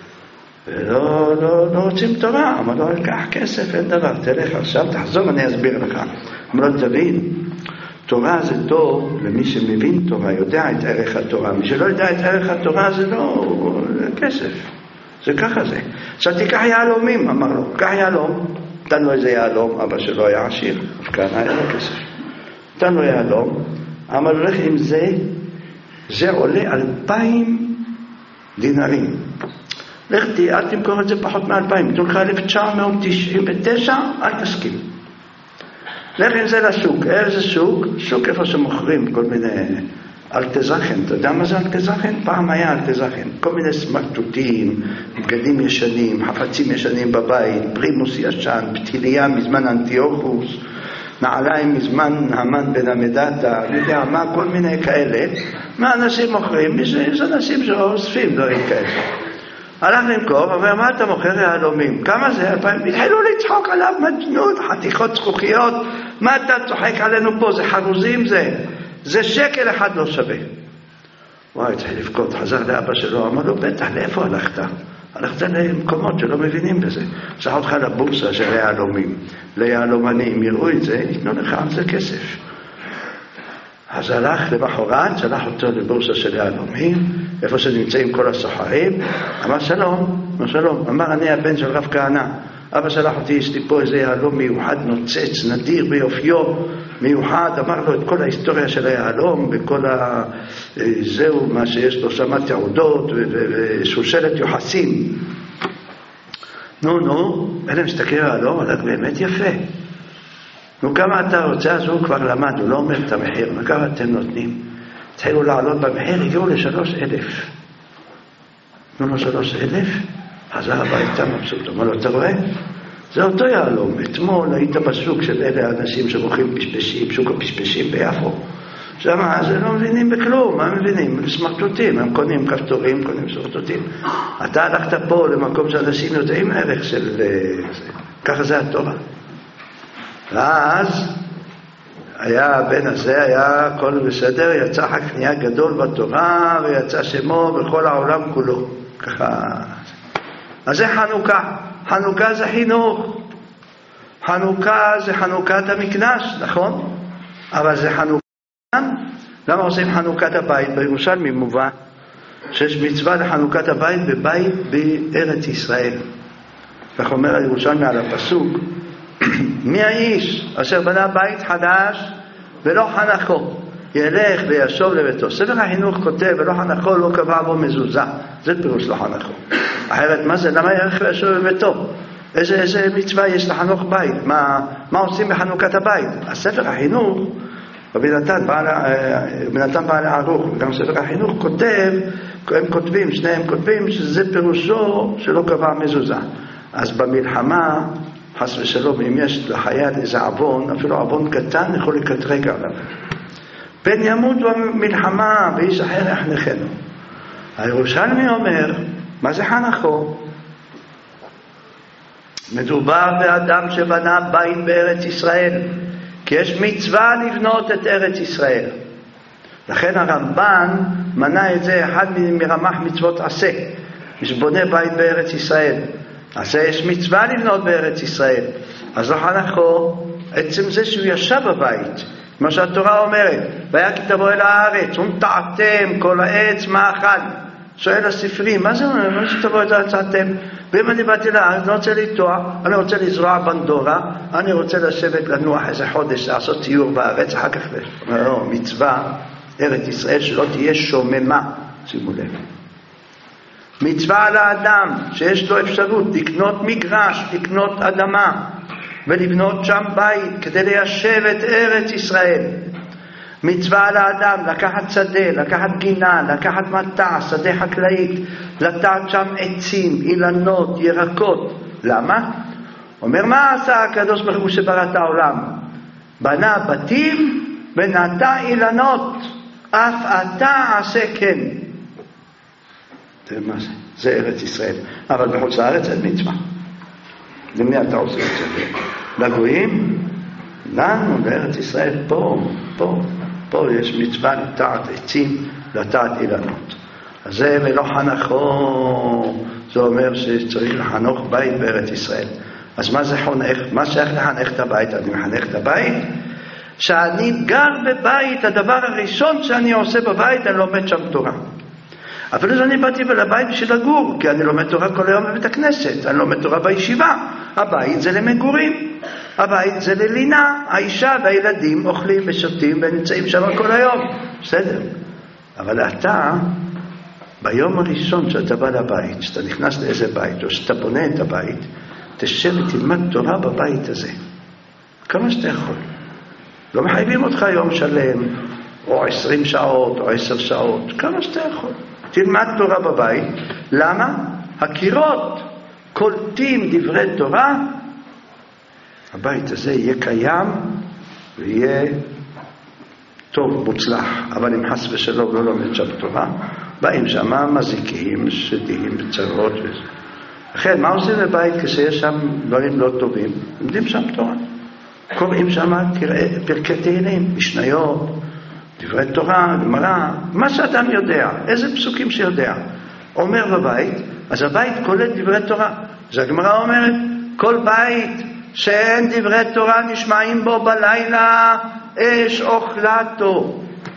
ולא רוצים תורה. אמר לו, קח כסף, אין דבר, תלך עכשיו, תחזור, אני אסביר לך. אמר לו, תבין, תורה זה טוב למי שמבין תורה, יודע את ערך התורה. מי שלא יודע את ערך התורה זה לא כסף, זה ככה זה. עכשיו תיקח יהלומים, אמר לו, קח יהלום. נתן לו איזה יהלום, אבא שלו היה עשיר, כאן היה לו כסף. נתן לו יהלום, אמר לו, לך עם זה, זה עולה 2,000 דינרים. לך אל תמכור את זה פחות מ-2,000, תולך 1999, אל תסכים. לך עם זה לשוק. איזה שוק? שוק איפה שמוכרים כל מיני אלטזכן. אתה יודע מה זה אלטזכן? פעם היה אלטזכן. כל מיני סמרטוטים, בגדים ישנים, חפצים ישנים בבית, פרימוס ישן, פתיליה מזמן אנטיוכוס, נעליים מזמן המן בן המדתה, אני יודע מה, כל מיני כאלה. מה אנשים מוכרים? יש אנשים שאוספים דברים כאלה. הלך למכור, אבל מה אתה מוכר יהלומים? כמה זה? 2,000? התחילו לצחוק עליו מג'נות, חתיכות זכוכיות. מה אתה צוחק עלינו פה? זה חרוזים זה שקל אחד לא שווה. וואי, התחיל לבכות, חזר לאבא שלו, אמר לו, בטח, לאיפה הלכת? הלכת למקומות שלא מבינים בזה. צריך אותך לבורסה של היהלומים, ליהלומנים, יראו את זה, ייתנו לך על זה כסף. אז הלך למחרת, שלח אותו לבורסה של יהלומים, איפה שנמצאים כל הסוחרים, אמר שלום, אמר אני הבן של רב כהנא, אבא שלח אותי, יש לי פה איזה יהלום מיוחד, נוצץ, נדיר ביופיו, מיוחד, אמר לו את כל ההיסטוריה של היהלום, וכל זהו מה שיש לו שם תעודות, ושושלת יוחסין. נו, אלה מסתכל יהלום, הלך באמת יפה. נו, כמה אתה רוצה? אז הוא כבר למד, הוא לא אומר את המחיר, כמה אתם נותנים? התחילו לעלות במחיר, הגיעו ל3,000. תנו לו 3,000, חזר הביתה מבסוט. אומר לו, אתה רואה? זה אותו יהלום. אתמול היית בשוק של אלה האנשים שמוכרים פשפשים, שוק הפשפשים ביפו. שמה, אז הם לא מבינים בכלום, מה הם מבינים? הם סמרטוטים, הם קונים כפתורים, קונים סמרטוטים. אתה הלכת פה למקום שאנשים יודעים ערך של זה. ככה זה התורה. ואז היה הבן הזה, היה הכל בסדר, יצא הקנייה גדול בתורה, ויצא שמו בכל העולם כולו. ככה. אז זה חנוכה. חנוכה זה חינוך. חנוכה זה חנוכת המקדש, נכון? אבל זה חנוכה. למה עושים חנוכת הבית? בירושלמי מובא שיש מצווה לחנוכת הבית בבית בארץ ישראל. כך אומר הירושלמי על הפסוק, מי האיש אשר בנה בית חדש ולא חנכו, ילך וישוב לביתו. ספר החינוך כותב ולא חנכו, לא קבע בו מזוזה. זה פירוש לא חנכו. אחרת מה זה? למה ילך וישוב לביתו? איזה מצווה יש לחנוך בית? מה עושים בחנוכת הבית? הספר החינוך רבי נתן בעל הערוך, גם ספר החינוך שניהם כותבים שזה פירושו שלא קבע מזוזה. אז במלחמה, חס ושלום, אם יש לחייל איזה עוון, אפילו עוון קטן יכול לקטרג עליו. פן ימות במלחמה ואיש אחר יחנכנו. הירושלמי אומר, מה זה חנכו? מדובר באדם שבנה בית בארץ ישראל, כי יש מצווה לבנות את ארץ ישראל. לכן הרמב"ן מנה את זה אחד מרמ"ח מצוות עשה, שבונה בית בארץ ישראל. אז יש מצווה לבנות בארץ ישראל. אז לא חנכו, עצם זה שהוא ישב בבית, כמו שהתורה אומרת, והיה כי תבוא אל הארץ, ונטעתם כל העץ מאכל. שואל הספרי, מה זה אומר? מה שתבוא אל הארץ אתם? ואם אני באתי לארץ, אני רוצה לטוע, אני רוצה לזרוע בנדורה, אני רוצה לשבת לנוח איזה חודש, לעשות ציור בארץ, אחר כך לא, מצווה ארץ ישראל שלא תהיה שוממה, שימו לב. מצווה על האדם שיש לו אפשרות לקנות מגרש, לקנות אדמה ולבנות שם בית כדי ליישב את ארץ ישראל. מצווה על האדם לקחת שדה, לקחת גינה, לקחת מטע, שדה חקלאית, לטעת שם עצים, אילנות, ירקות. למה? אומר, מה עשה הקדוש ברוך הוא שברא את העולם? בנה בתים ונטע אילנות, אף אתה עשה כן. מה זה? זה ארץ ישראל. אבל בחוץ לארץ אין מצווה. למי אתה עושה את זה? לגויים? לנו, בארץ ישראל, פה יש מצווה לטעת עצים, לטעת אילנות. אז זה ולא חנכו, זה אומר שצריך לחנוך בית בארץ ישראל. אז מה זה חונך? מה שייך לחנך את הבית? אני מחנך את הבית? שאני גר בבית, הדבר הראשון שאני עושה בבית, אני לומד שם תורה. אפילו שאני באתי לבית בשביל לגור, כי אני לומד תורה כל היום בבית הכנסת, אני לומד תורה בישיבה. הבית זה למגורים, הבית זה ללינה, האישה והילדים אוכלים ושותים ונמצאים שם כל היום, בסדר. אבל אתה, ביום הראשון שאתה בא לבית, שאתה נכנס לאיזה בית, או שאתה בונה את הבית, תשב ותלמד תורה בבית הזה. כמה שאתה יכול. לא מחייבים אותך יום שלם, או 20 שעות, או 10 שעות, כמה שאתה יכול. תלמד תורה בבית. למה? הקירות קולטים דברי תורה, הבית הזה יהיה קיים ויהיה טוב, מוצלח. אבל אם חס ושלום לא לומד שם תורה, באים שם מזיקים, שדים, צרות וזה. לכן, מה עושים בבית כשיש שם דברים לא טובים? לומדים שם תורה. קוראים שם פרקי תהילים, משניות, דברי תורה, גמרא, מה שאדם יודע, איזה פסוקים שיודע. אומר בבית, אז הבית קולט דברי תורה. אז הגמרא אומרת, כל בית שאין דברי תורה נשמעים בו בלילה, אש אוכלתו.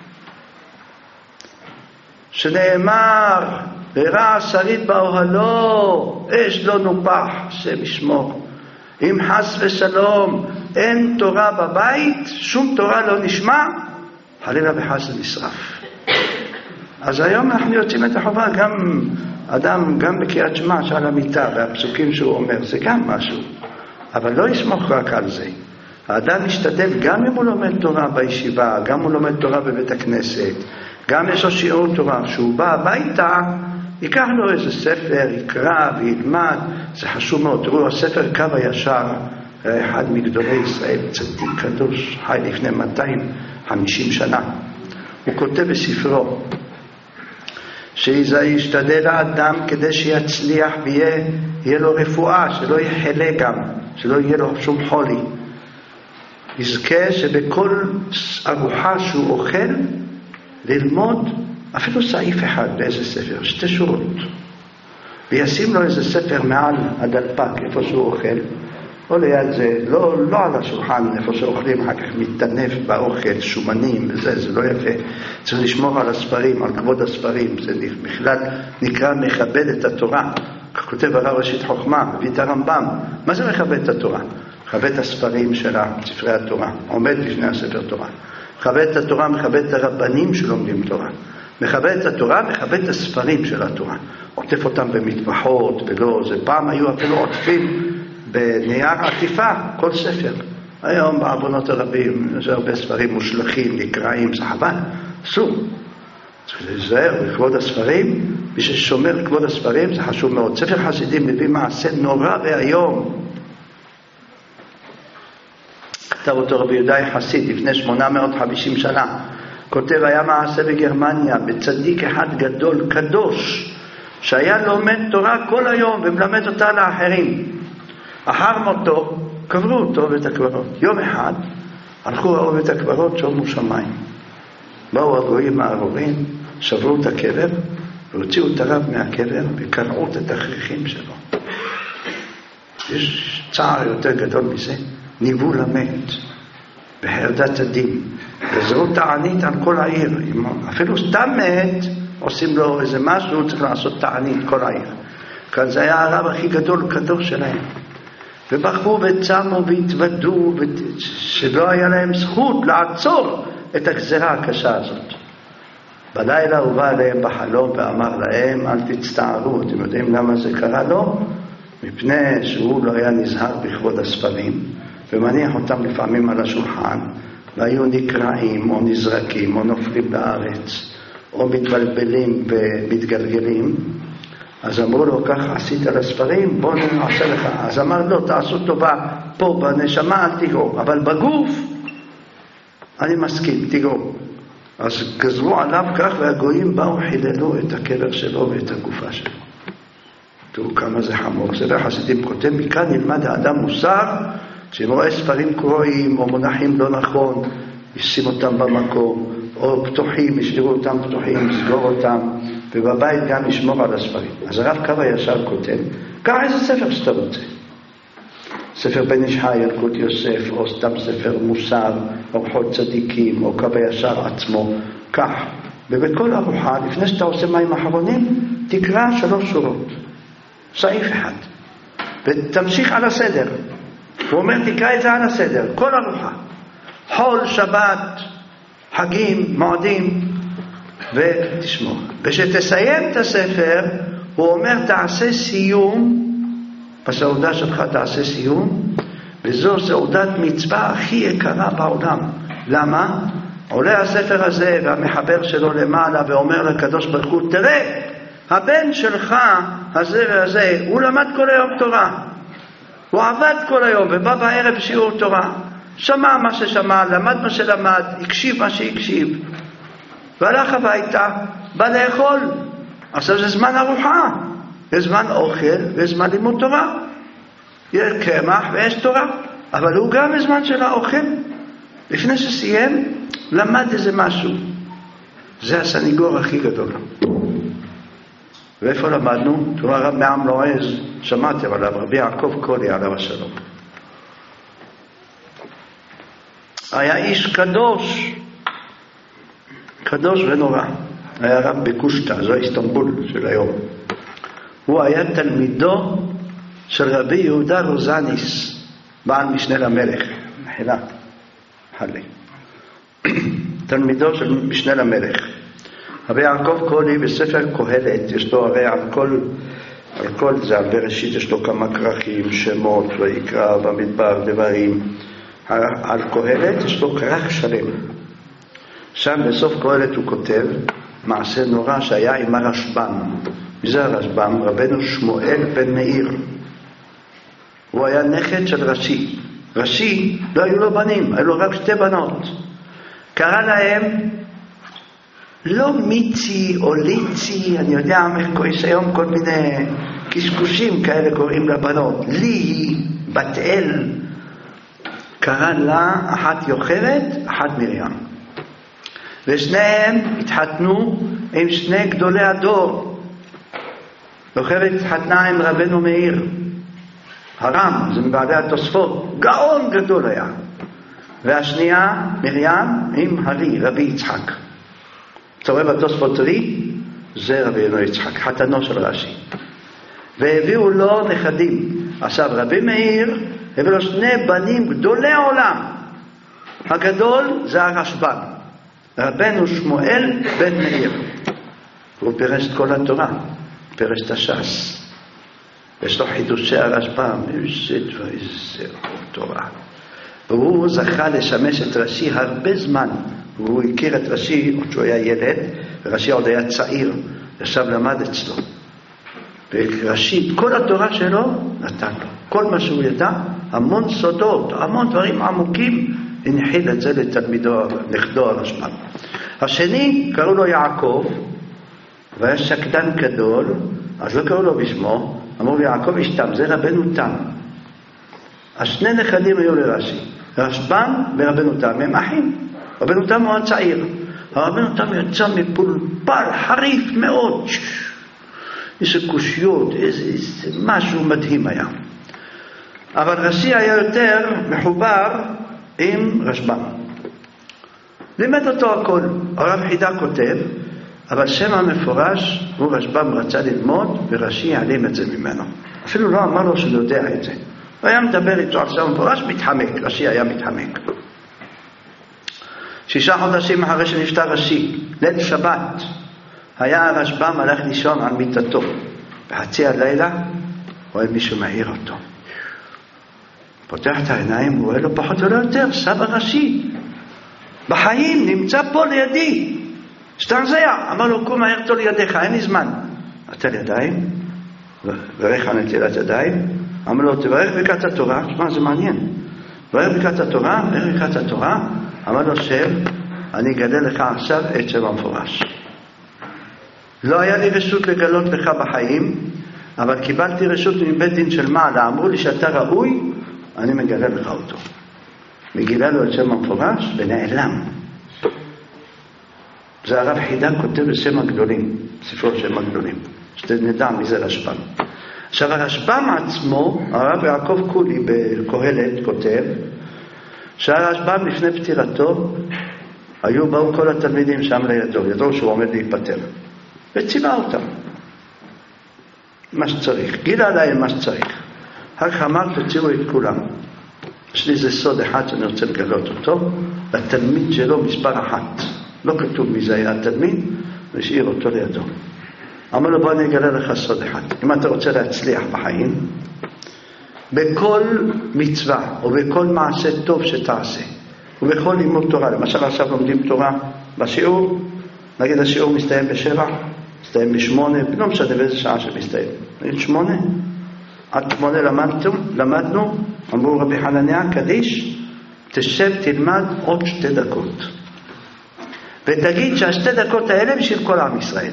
שנאמר, הרע שריד באוהלו, אש לא נופח, השם ישמור. אם חס ושלום אין תורה בבית, שום תורה לא נשמע, חלילה וחס נשרף. אז היום אנחנו יוצאים את החובה, גם אדם, גם בקריאת שמע שעל המיטה, והפסוקים שהוא אומר, זה גם משהו. אבל לא יסמוך רק על זה. האדם משתדל, גם אם הוא לומד תורה בישיבה, גם הוא לומד תורה בבית הכנסת, גם יש לו שיעור תורה, כשהוא בא הביתה, ייקח לו איזה ספר, יקרא וילמד, זה חשוב מאוד. תראו, הספר קו הישר, אחד מגדולי ישראל, צדיק קדוש, חי לפני 250 שנה. הוא כותב בספרו, שישתדל האדם כדי שיצליח ויהיה לו רפואה, שלא יחלה גם, שלא יהיה לו שום חולי. יזכה שבכל ארוחה שהוא אוכל, ללמוד אפילו סעיף אחד באיזה ספר, 2 שורות. וישים לו איזה ספר מעל הדלפק, איפה שהוא אוכל, או ליד זה, לא על השולחן, איפה שאוכלים, אחר כך מתענף באוכל, שומנים וזה, זה לא יפה. צריך לשמור על הספרים, על כבוד הספרים, זה בכלל נקרא מכבד את התורה. כך כותב הרב ראשית חוכמה, מביא את הרמב"ם. מה זה מכבד את התורה? מכבד את הספרים של ספרי התורה, עומד לפני הספר תורה. מכבד את התורה, מכבד את הרבנים שלומדים תורה. מכבד את התורה, מכבד את הספרים של התורה. עוטף אותם במטבחות, ולא, זה פעם היו אפילו עוטפים בנייר עטיפה, כל ספר. היום בעוונות הרבים, יש הרבה ספרים מושלכים, נקראים, זה חבל, אסור. צריך להיזהר בכבוד הספרים, מי ששומר כבוד הספרים זה חשוב מאוד. ספר חסידים מביא מעשה נורא והיום. כתב אותו רבי יהודה חסיד לפני 850 שנה. כותב, היה מעשה בגרמניה, בצדיק אחד גדול, קדוש, שהיה לומד תורה כל היום ומלמד אותה לאחרים. אחר מותו, קברו אותו בית הקברות. יום אחד, הלכו ראו בית הקברות, שומו שמיים. באו הגויים הארורים, שברו את הקבר, והוציאו את הרב מהקבר, וקרעו את התכריכים שלו. יש צער יותר גדול מזה, ניבאו למת, בחרדת הדין, גזרו תענית על כל העיר. אפילו סתם מת, עושים לו איזה משהו, צריך לעשות תענית כל העיר. כאן זה היה הרב הכי גדול, קדוש שלהם. ובחרו וצמו והתוודו, שלא היה להם זכות לעצור את הגזרה הקשה הזאת. בלילה הוא בא אליהם בחלום ואמר להם, אל תצטערו. אתם יודעים למה זה קרה לו? מפני שהוא לא היה נזהר בכבוד הספרים, ומניח אותם לפעמים על השולחן, והיו נקרעים או נזרקים או נופלים לארץ, או מתבלבלים ומתגלגלים. אז אמרו לו, ככה עשית לספרים, בוא נעשה לך. אז אמר לו, תעשו טובה, פה בנשמה אל תיגעו, אבל בגוף אני מסכים, תיגעו. אז גזרו עליו כך, והגויים באו חיללו את הקבר שלו ואת הגופה שלו. תראו כמה זה חמור. ספר חסידים כותב, מכאן נלמד האדם מוסר, שאם רואה ספרים קרועים או מונחים לא נכון, ישים אותם במקום, או פתוחים, ישאירו אותם פתוחים, יסגור אותם, ובבית גם ישמור על הספרים. אז הרב קו הישר כותב, קח איזה ספר שאתה רוצה. ספר בן איש חי, ילקוט יוסף, או סתם ספר מוסר, אורחות צדיקים, או קו הישר עצמו, קח. ובכל ארוחה, לפני שאתה עושה מים אחרונים, תקרא 3 שורות. סעיף אחד. ותמשיך על הסדר. הוא אומר, תקרא את זה על הסדר, כל ארוחה. חול, שבת, חגים, מועדים, ותשמור. ושתסיים את הספר, הוא אומר, תעשה סיום, בסעודה שלך תעשה סיום, וזו סעודת מצווה הכי יקרה בעולם. למה? עולה הספר הזה והמחבר שלו למעלה ואומר לקדוש ברוך הוא, תראה, הבן שלך, הזה והזה, הוא למד כל היום תורה. הוא עבד כל היום ובא בערב שיעור תורה. שמע מה ששמע, למד מה שלמד, הקשיב מה שהקשיב. והלך הביתה, בא לאכול. עכשיו זה זמן ארוחה. יש זמן אוכל ויש זמן לימוד תורה. יש קמח ויש תורה. אבל הוא גם בזמן של האוכל. לפני שסיים, למד איזה משהו. זה הסניגור הכי גדול. ואיפה למדנו? תראו הרב מעם לועז, שמעתם עליו, רבי יעקב קולי עליו השלום. היה איש קדוש, קדוש ונורא. היה רב בקושטא, זו איסטנבול של היום. הוא היה תלמידו של רבי יהודה רוזניס, בעל משנה למלך, מחילה, חלי. תלמידו של משנה למלך. רבי יעקב קולי בספר קהלת, יש לו הרי על כל זה, על בראשית יש לו כמה כרכים, שמות, ויקרא, במדבר, דברים. על קהלת יש לו כרך שלם. שם בסוף קהלת הוא כותב מעשה נורא שהיה עם הרשב"ם. מי זה הרשב"ם? רבנו שמואל בן מאיר. הוא היה נכד של רש"י. רש"י לא היו לו בנים, היו לו רק 2 בנות. קרא להם לא מיצי או ליצי, אני יודע, יש היום כל מיני קשקושים כאלה קוראים לבנות. לי, בת אל, קרא לה, אחת יוכבד, אחת מרים. ושניהם התחתנו עם 2 גדולי הדור. יוכבד התחתנה עם רבנו מאיר, הרם, זה מבעלי התוספות, גאון גדול היה. והשנייה, מרים, עם רבי יצחק. צורא בתוספות רי, זה רבינו יצחק, חתנו של רש"י. והביאו לו נכדים. עכשיו רבי מאיר הביא לו 2 בנים גדולי העולם. הגדול זה הרשב"ם, רבנו שמואל בן מאיר. הוא פירש את כל התורה, פירש את הש"ס. יש לו חידושי הרשב"ם, איזה תורה. והוא זכה לשמש את רש"י הרבה זמן. הוא הכיר את רש"י עוד שהוא היה ילד, ורש"י עוד היה צעיר, ישב למד אצלו. ורש"י, כל התורה שלו נתן לו. כל מה שהוא ידע, המון סודות, המון דברים עמוקים, הנחיל את זה לתלמידו, נכדו הרשב"ם. השני, קראו לו יעקב, והיה שקדן גדול, אז לא קראו לו בשמו, אמרו יעקב אשתם, זה רבנו תם. השני נכדים היו לרש"י, רשב"ם ורבנו תם, הם אחים. רבנו תם הוא הצעיר. רבנו תם יצא מפולפל, חריף מאוד. איזה קושיות, איזה משהו מדהים היה. אבל רש"י היה יותר מחובר עם רשב"ם. לימד אותו הכל. הרב חידה כותב, אבל שם המפורש הוא רשב"ם רצה ללמוד, ורש"י יעלים את זה ממנו. אפילו לא אמר לו שהוא יודע את זה. הוא היה מדבר איתו על שם המפורש, מתחמק. רש"י היה מתחמק. 6 חודשים אחרי שנפטר רש"י, ליל שבת, היה הרשב"ם הלך לישון על מיטתו. בחצי הלילה, רואה מישהו מעיר אותו. פותח את העיניים, הוא רואה לו פחות ולא יותר, סבא רש"י. בחיים, נמצא פה לידי. שתרזע, אמר לו, קום מהר תול ידיך, אין לי זמן. נטל ידיים, ברך על נטילת ידיים, אמר לו, תברך ברכת התורה, שמע, זה מעניין. תברך ברכת התורה, ברכת התורה, אמר לו שב, אני אגלה לך עכשיו את שם המפורש. לא היה לי רשות לגלות לך בחיים, אבל קיבלתי רשות מבית דין של מעלה, אמרו לי שאתה ראוי, אני מגלה לך אותו. מגילה לו את שם המפורש ונעלם. זה הרב חידה כותב בשם הגדולים, ספרו שם הגדולים, שתדע מי זה רשב"ם. עכשיו הרשב"ם עצמו, הרב יעקב קולי בקהלת כותב, שהרשב"ם לפני פטירתו, באו כל התלמידים שם לידו, ידעו שהוא עומד להיפטר, וציווה אותם. מה שצריך, גילה להם מה שצריך. אחר כך אמר, תוציאו את כולם. יש לי איזה סוד אחד שאני רוצה לגלות אותו, התלמיד שלו מספר 1. לא כתוב מי זה היה התלמיד, והשאיר אותו לידו. אמר לו, בוא אני אגלה לך סוד אחד. אם אתה רוצה להצליח בחיים, בכל מצווה ובכל מעשה טוב שתעשה, ובכל לימוד תורה, למשל עכשיו לומדים תורה בשיעור, נגיד השיעור מסתיים ב7, מסתיים ב8, לא משנה באיזה שעה שמסתיים. נגיד 8, עד 8 למדנו, אמרו רבי חנניה קדיש, תשב תלמד עוד 2 דקות. ותגיד שה2 דקות האלה בשביל כל עם ישראל.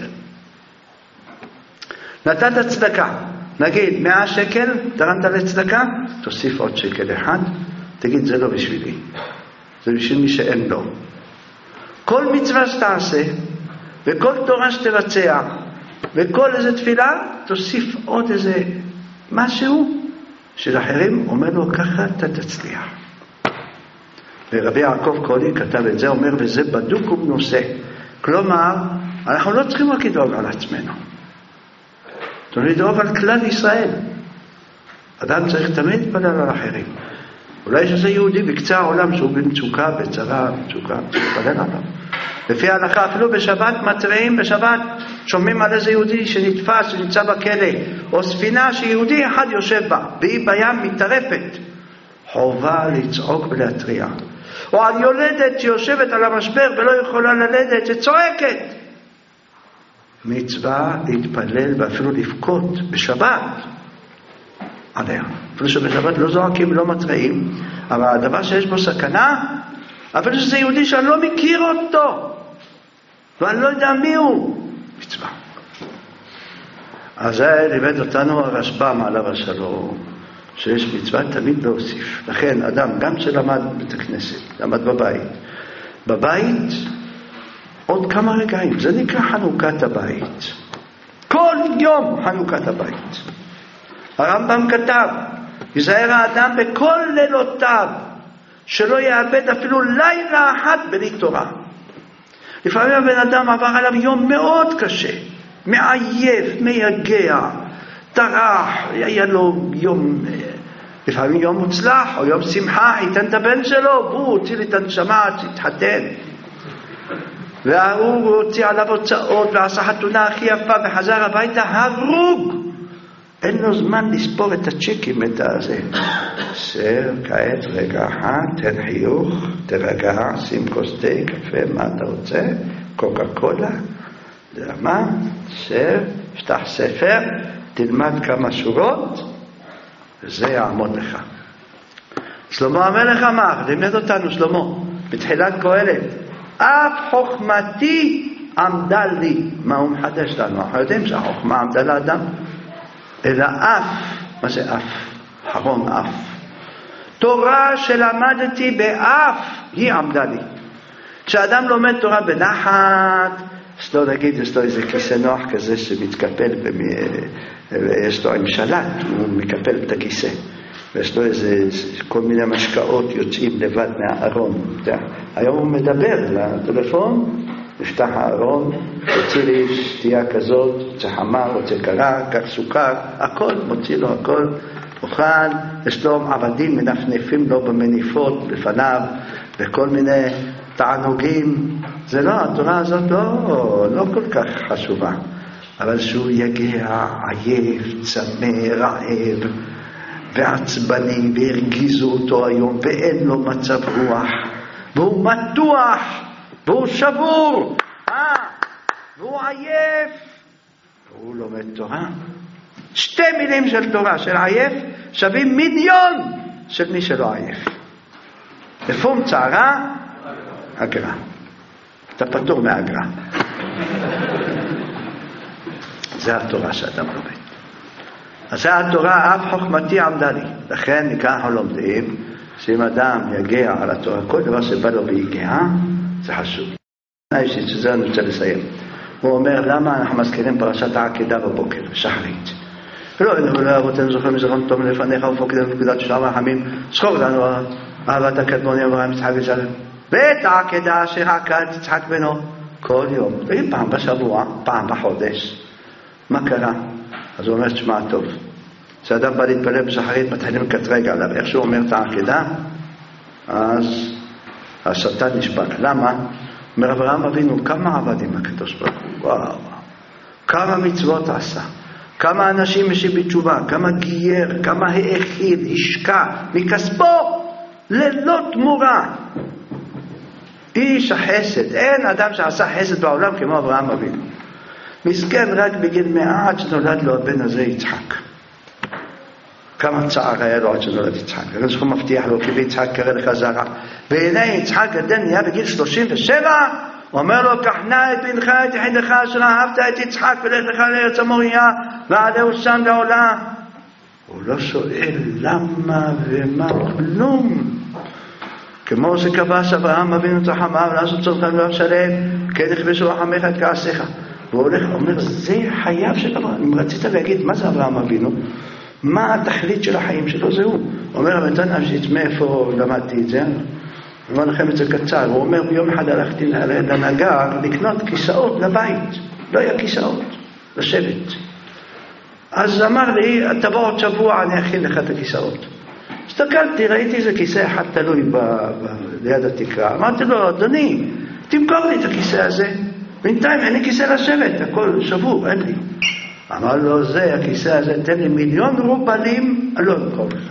נתת צדקה, נגיד 100 שקל, תרמת לצדקה, תוסיף עוד שקל אחד, תגיד זה לא בשבילי, זה בשביל מי שאין לו. כל מצווה שתעשה, וכל תורה שתבצע, וכל איזה תפילה, תוסיף עוד איזה משהו, של אחרים אומר לו ככה אתה תצליח. ורבי יעקב קולי כתב את זה, אומר וזה בדוק ובנושא. כלומר, אנחנו לא צריכים רק לדאוג על עצמנו. צריך לדאוג על כלל ישראל. אדם צריך תמיד להתפלל על אחרים. אולי יש איזה יהודי בקצה העולם שהוא במצוקה, בצרה, במצוקה, להתפלל עליו. לפי ההלכה, אפילו בשבת מתריעים, בשבת שומעים על איזה יהודי שנתפס, שנמצא בכלא, או ספינה שיהודי אחד יושב בה, והיא בים מתערפת. חובה לצעוק ולהתריע. או על יולדת שיושבת על המשבר ולא יכולה ללדת, שצועקת. מצווה להתפלל ואפילו לבכות בשבת עליה. אפילו שבשבת לא זועקים ולא מתריעים, אבל הדבר שיש בו סכנה, אפילו שזה יהודי שאני לא מכיר אותו, ואני לא יודע מי הוא, מצווה. אז זה לימד אותנו הרשב"ם עליו השלום, שיש מצווה תמיד להוסיף. לכן אדם גם שלמד בית הכנסת, למד בבית עוד כמה רגעים, זה נקרא חנוכת הבית. כל יום חנוכת הבית. הרמב"ם כתב, יזהר האדם בכל לילותיו, שלא יאבד אפילו לילה אחת בלי תורה. לפעמים הבן אדם עבר עליו יום מאוד קשה, מעייף, מייגע, טרח, היה לו יום, לפעמים יום מוצלח או יום שמחה, ייתן את הבן שלו, הוא הוציא לי את הנשמה, התחתן. והוא הוציא עליו הוצאות ועשה חתונה הכי יפה וחזר הביתה הרוג. אין לו זמן לספור את הצ'יקים, את הזה. סר, כעת, רגע אחד, תן חיוך, תרגע, שים כוס תה, קפה, מה אתה רוצה? קוקה קולה, מה? סר, פתח ספר, תלמד כמה שורות, וזה יעמוד לך. שלמה המלך אמר, לימד אותנו שלמה, בתחילת קהלת, אף חוכמתי עמדה לי. מה הוא מחדש לנו? אנחנו יודעים שהחוכמה עמדה לאדם, אלא אף, מה זה אף? חרון אף. תורה שלמדתי באף, היא עמדה לי. כשאדם לומד תורה בנחת, אז לא נגיד, יש לו איזה כיסא נוח כזה שמתקפל, ויש לו עם שלט, הוא מקפל את הכיסא. ויש לו איזה, כל מיני משקאות יוצאים לבד מהארון. היום הוא מדבר לטלפון, נפתח הארון, יוצא לי שתייה כזאת, רוצה חמה, רוצה קרה, כך סוכר, הכל, מוציא לו הכל, אוכל, יש לו עבדים מנפנפים לו במניפות לפניו, וכל מיני תענוגים. זה לא, התורה הזאת לא כל כך חשובה, אבל שהוא יגיע עייף, צמא, רעב, ועצבני, והרגיזו אותו היום, ואין לו מצב רוח, והוא מתוח, והוא שבור, והוא עייף, והוא לומד תורה. 2 מילים של תורה, של עייף, שווים מיליון של מי שלא עייף. לפום צערה, אגרה. אתה פטור מהאגרה. זה התורה שאדם לומד. אז זה התורה, אף חוכמתי עמדה לי. לכן אנחנו לומדים שאם אדם יגיע על התורה, כל דבר שבא לו ויגיע, זה חשוב. שזה אני רוצה לסיים. הוא אומר, למה אנחנו מזכירים פרשת העקדה בבוקר, בשחרית? ולא, אבותינו זוכרים מזרון טוב לפניך ופוקדם בפקודת של הרחמים, זכור לנו אהבת הקדמוני אברהם יצחק ושלם. ואת העקדה אשר עקד יצחק בנו כל יום. פעם בשבוע, פעם בחודש. מה קרה? אז הוא אומר, תשמע טוב. כשאדם בא להתפלל בשחרית, מתחילים לקטרג עליו. איך שהוא אומר את העקדה, אז השטן נשבר. למה? אומר אברהם אבינו, כמה עבד עם הקדוש ברוך הוא? וואו. כמה מצוות עשה. כמה אנשים משיב בתשובה. כמה גייר, כמה האכיל, השקע, מכספו, ללא תמורה. איש החסד. אין אדם שעשה חסד בעולם כמו אברהם אבינו. מסכן רק בגיל 100 עד שנולד לו הבן הזה יצחק. כמה צער היה לו עד שנולד יצחק. הקדוש ברוך הוא מבטיח לו, כי ביצחק קרא לך זרע. והנה יצחק גדל נהיה בגיל 37, הוא אומר לו, קח נא את בנך את יחידך אשר אהבת את יצחק ולך לך לארץ המוריה ועלהו שם לעולה. הוא לא שואל למה ומה, כלום. כמו שקבע אברהם אבינו את רחמיו לעשות צורכם לא שלם, כן יכבשו רחמך את כעסיך. והוא הולך ואומר, זה חייו של אברהם. אם רצית להגיד מה זה אברהם אבינו, מה התכלית של החיים שלו, זהו. הוא אומר, אבל נפשית, מאיפה למדתי את זה? הוא אומר לכם את זה קצר. הוא אומר, ביום אחד הלכתי לנגר לקנות כיסאות לבית. לא היה כיסאות, לשבת. אז אמר לי, תבוא עוד שבוע, אני אכין לך את הכיסאות. הסתכלתי, ראיתי איזה כיסא אחד תלוי ליד התקרה. אמרתי לו, אדוני, תמכור לי את הכיסא הזה. בינתיים אין לי כיסא לשבת, הכל שבור, אין לי. אמר לו, זה, הכיסא הזה, תן לי 1,000,000 רובלים, אני לא אמכור לך.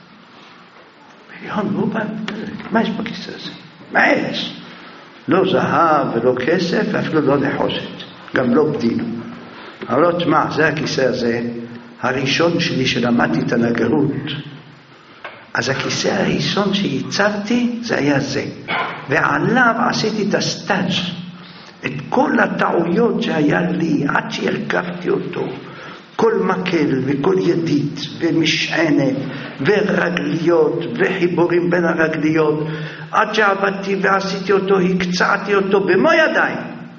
1,000,000 רובל? מה יש בכיסא הזה? מעץ. לא זהב ולא כסף, ואפילו לא נחושת. גם לא בדינו. אמר לו, תשמע, זה הכיסא הזה, הראשון שלי שלמדתי את הנגרות. אז הכיסא הראשון שייצרתי, זה היה זה. ועליו עשיתי את הסטאג'. את כל הטעויות שהיה לי עד שהרכבתי אותו, כל מקל וכל ידית ומשענת ורגליות וחיבורים בין הרגליות, עד שעבדתי ועשיתי אותו, הקצעתי אותו במו ידיים,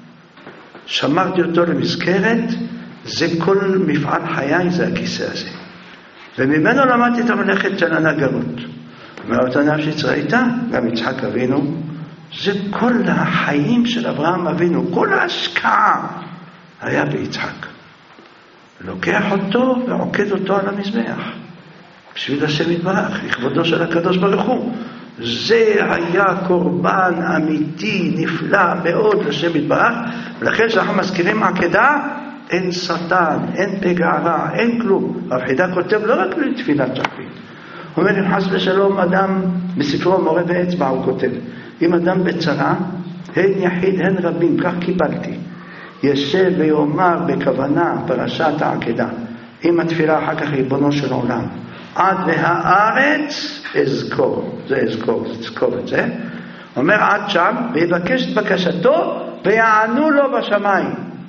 שמרתי אותו למזכרת. זה כל מפעל חיי, זה הכיסא הזה, וממנו למדתי את המלאכת של הנגרות. מאותה נפשית ראית, גם יצחק אבינו, זה כל החיים של אברהם אבינו, כל ההשקעה היה ביצחק. לוקח אותו ועוקד אותו על המזבח, בשביל השם יתברך, לכבודו של הקדוש ברוך הוא. זה היה קורבן אמיתי, נפלא מאוד לשם יתברך. ולכן שאנחנו מזכירים עקדה, אין שטן, אין פגע רע, אין כלום. הרב חידה כותב לא רק לתפילת שחרית. הוא אומר, אם חס ושלום אדם, בספרו מורה באצבע הוא כותב, אם אדם בצרה, הן יחיד, הן רבים, כך קיבלתי. ישב ויאמר בכוונה פרשת העקדה, עם התפילה אחר כך ריבונו של עולם, עד והארץ אזכור, זה אזכור, תזכור את זה. אומר עד שם, ויבקש את בקשתו, ויענו לו בשמיים.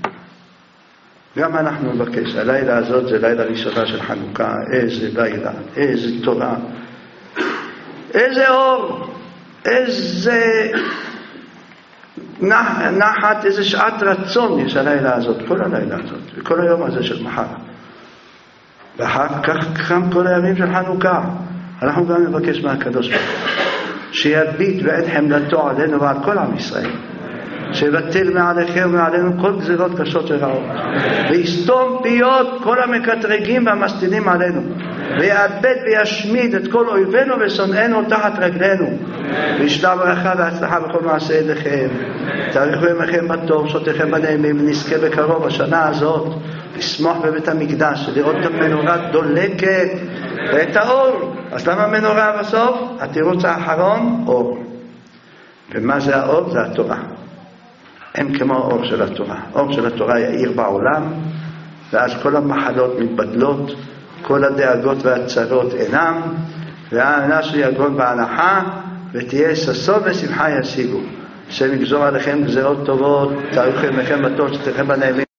גם אנחנו נבקש, הלילה הזאת זה לילה ראשונה של חנוכה, איזה לילה, איזה תורה, איזה אור, איזה נחת, איזה שעת רצון יש הלילה הזאת, כל הלילה הזאת, וכל היום הזה של מחר. ואחר כך גם כל הימים של חנוכה, אנחנו גם נבקש מהקדוש ברוך הוא, שיביט ואת חמלתו עלינו ועל כל עם ישראל. שיבטל מעליכם ומעלינו כל גזירות קשות ורעות, ויסתום פיות כל המקטרגים והמסטינים עלינו, ויאבד וישמיד את כל אויבינו ושונאינו תחת רגלינו, וישלח ברכה והצלחה בכל מעשה ידיכם, תאריכו ימיכם בטוב, שותיכם בנעימים, ונזכה בקרוב השנה הזאת לשמוח בבית המקדש, לראות את המנורה דולקת ואת האור. אז למה מנורה בסוף? התירוץ האחרון, אור. ומה זה האור? זה התורה. אין כמו האור של התורה. האור של התורה יאיר בעולם, ואז כל המחלות מתבדלות, כל הדאגות והצרות אינם, והאנש יגון בהנחה, ותהיה ששון ושמחה ישיגו. השם יגזור עליכם גזירות טובות, תאריכו ימיכם בטוב, שתיכם בנעימים.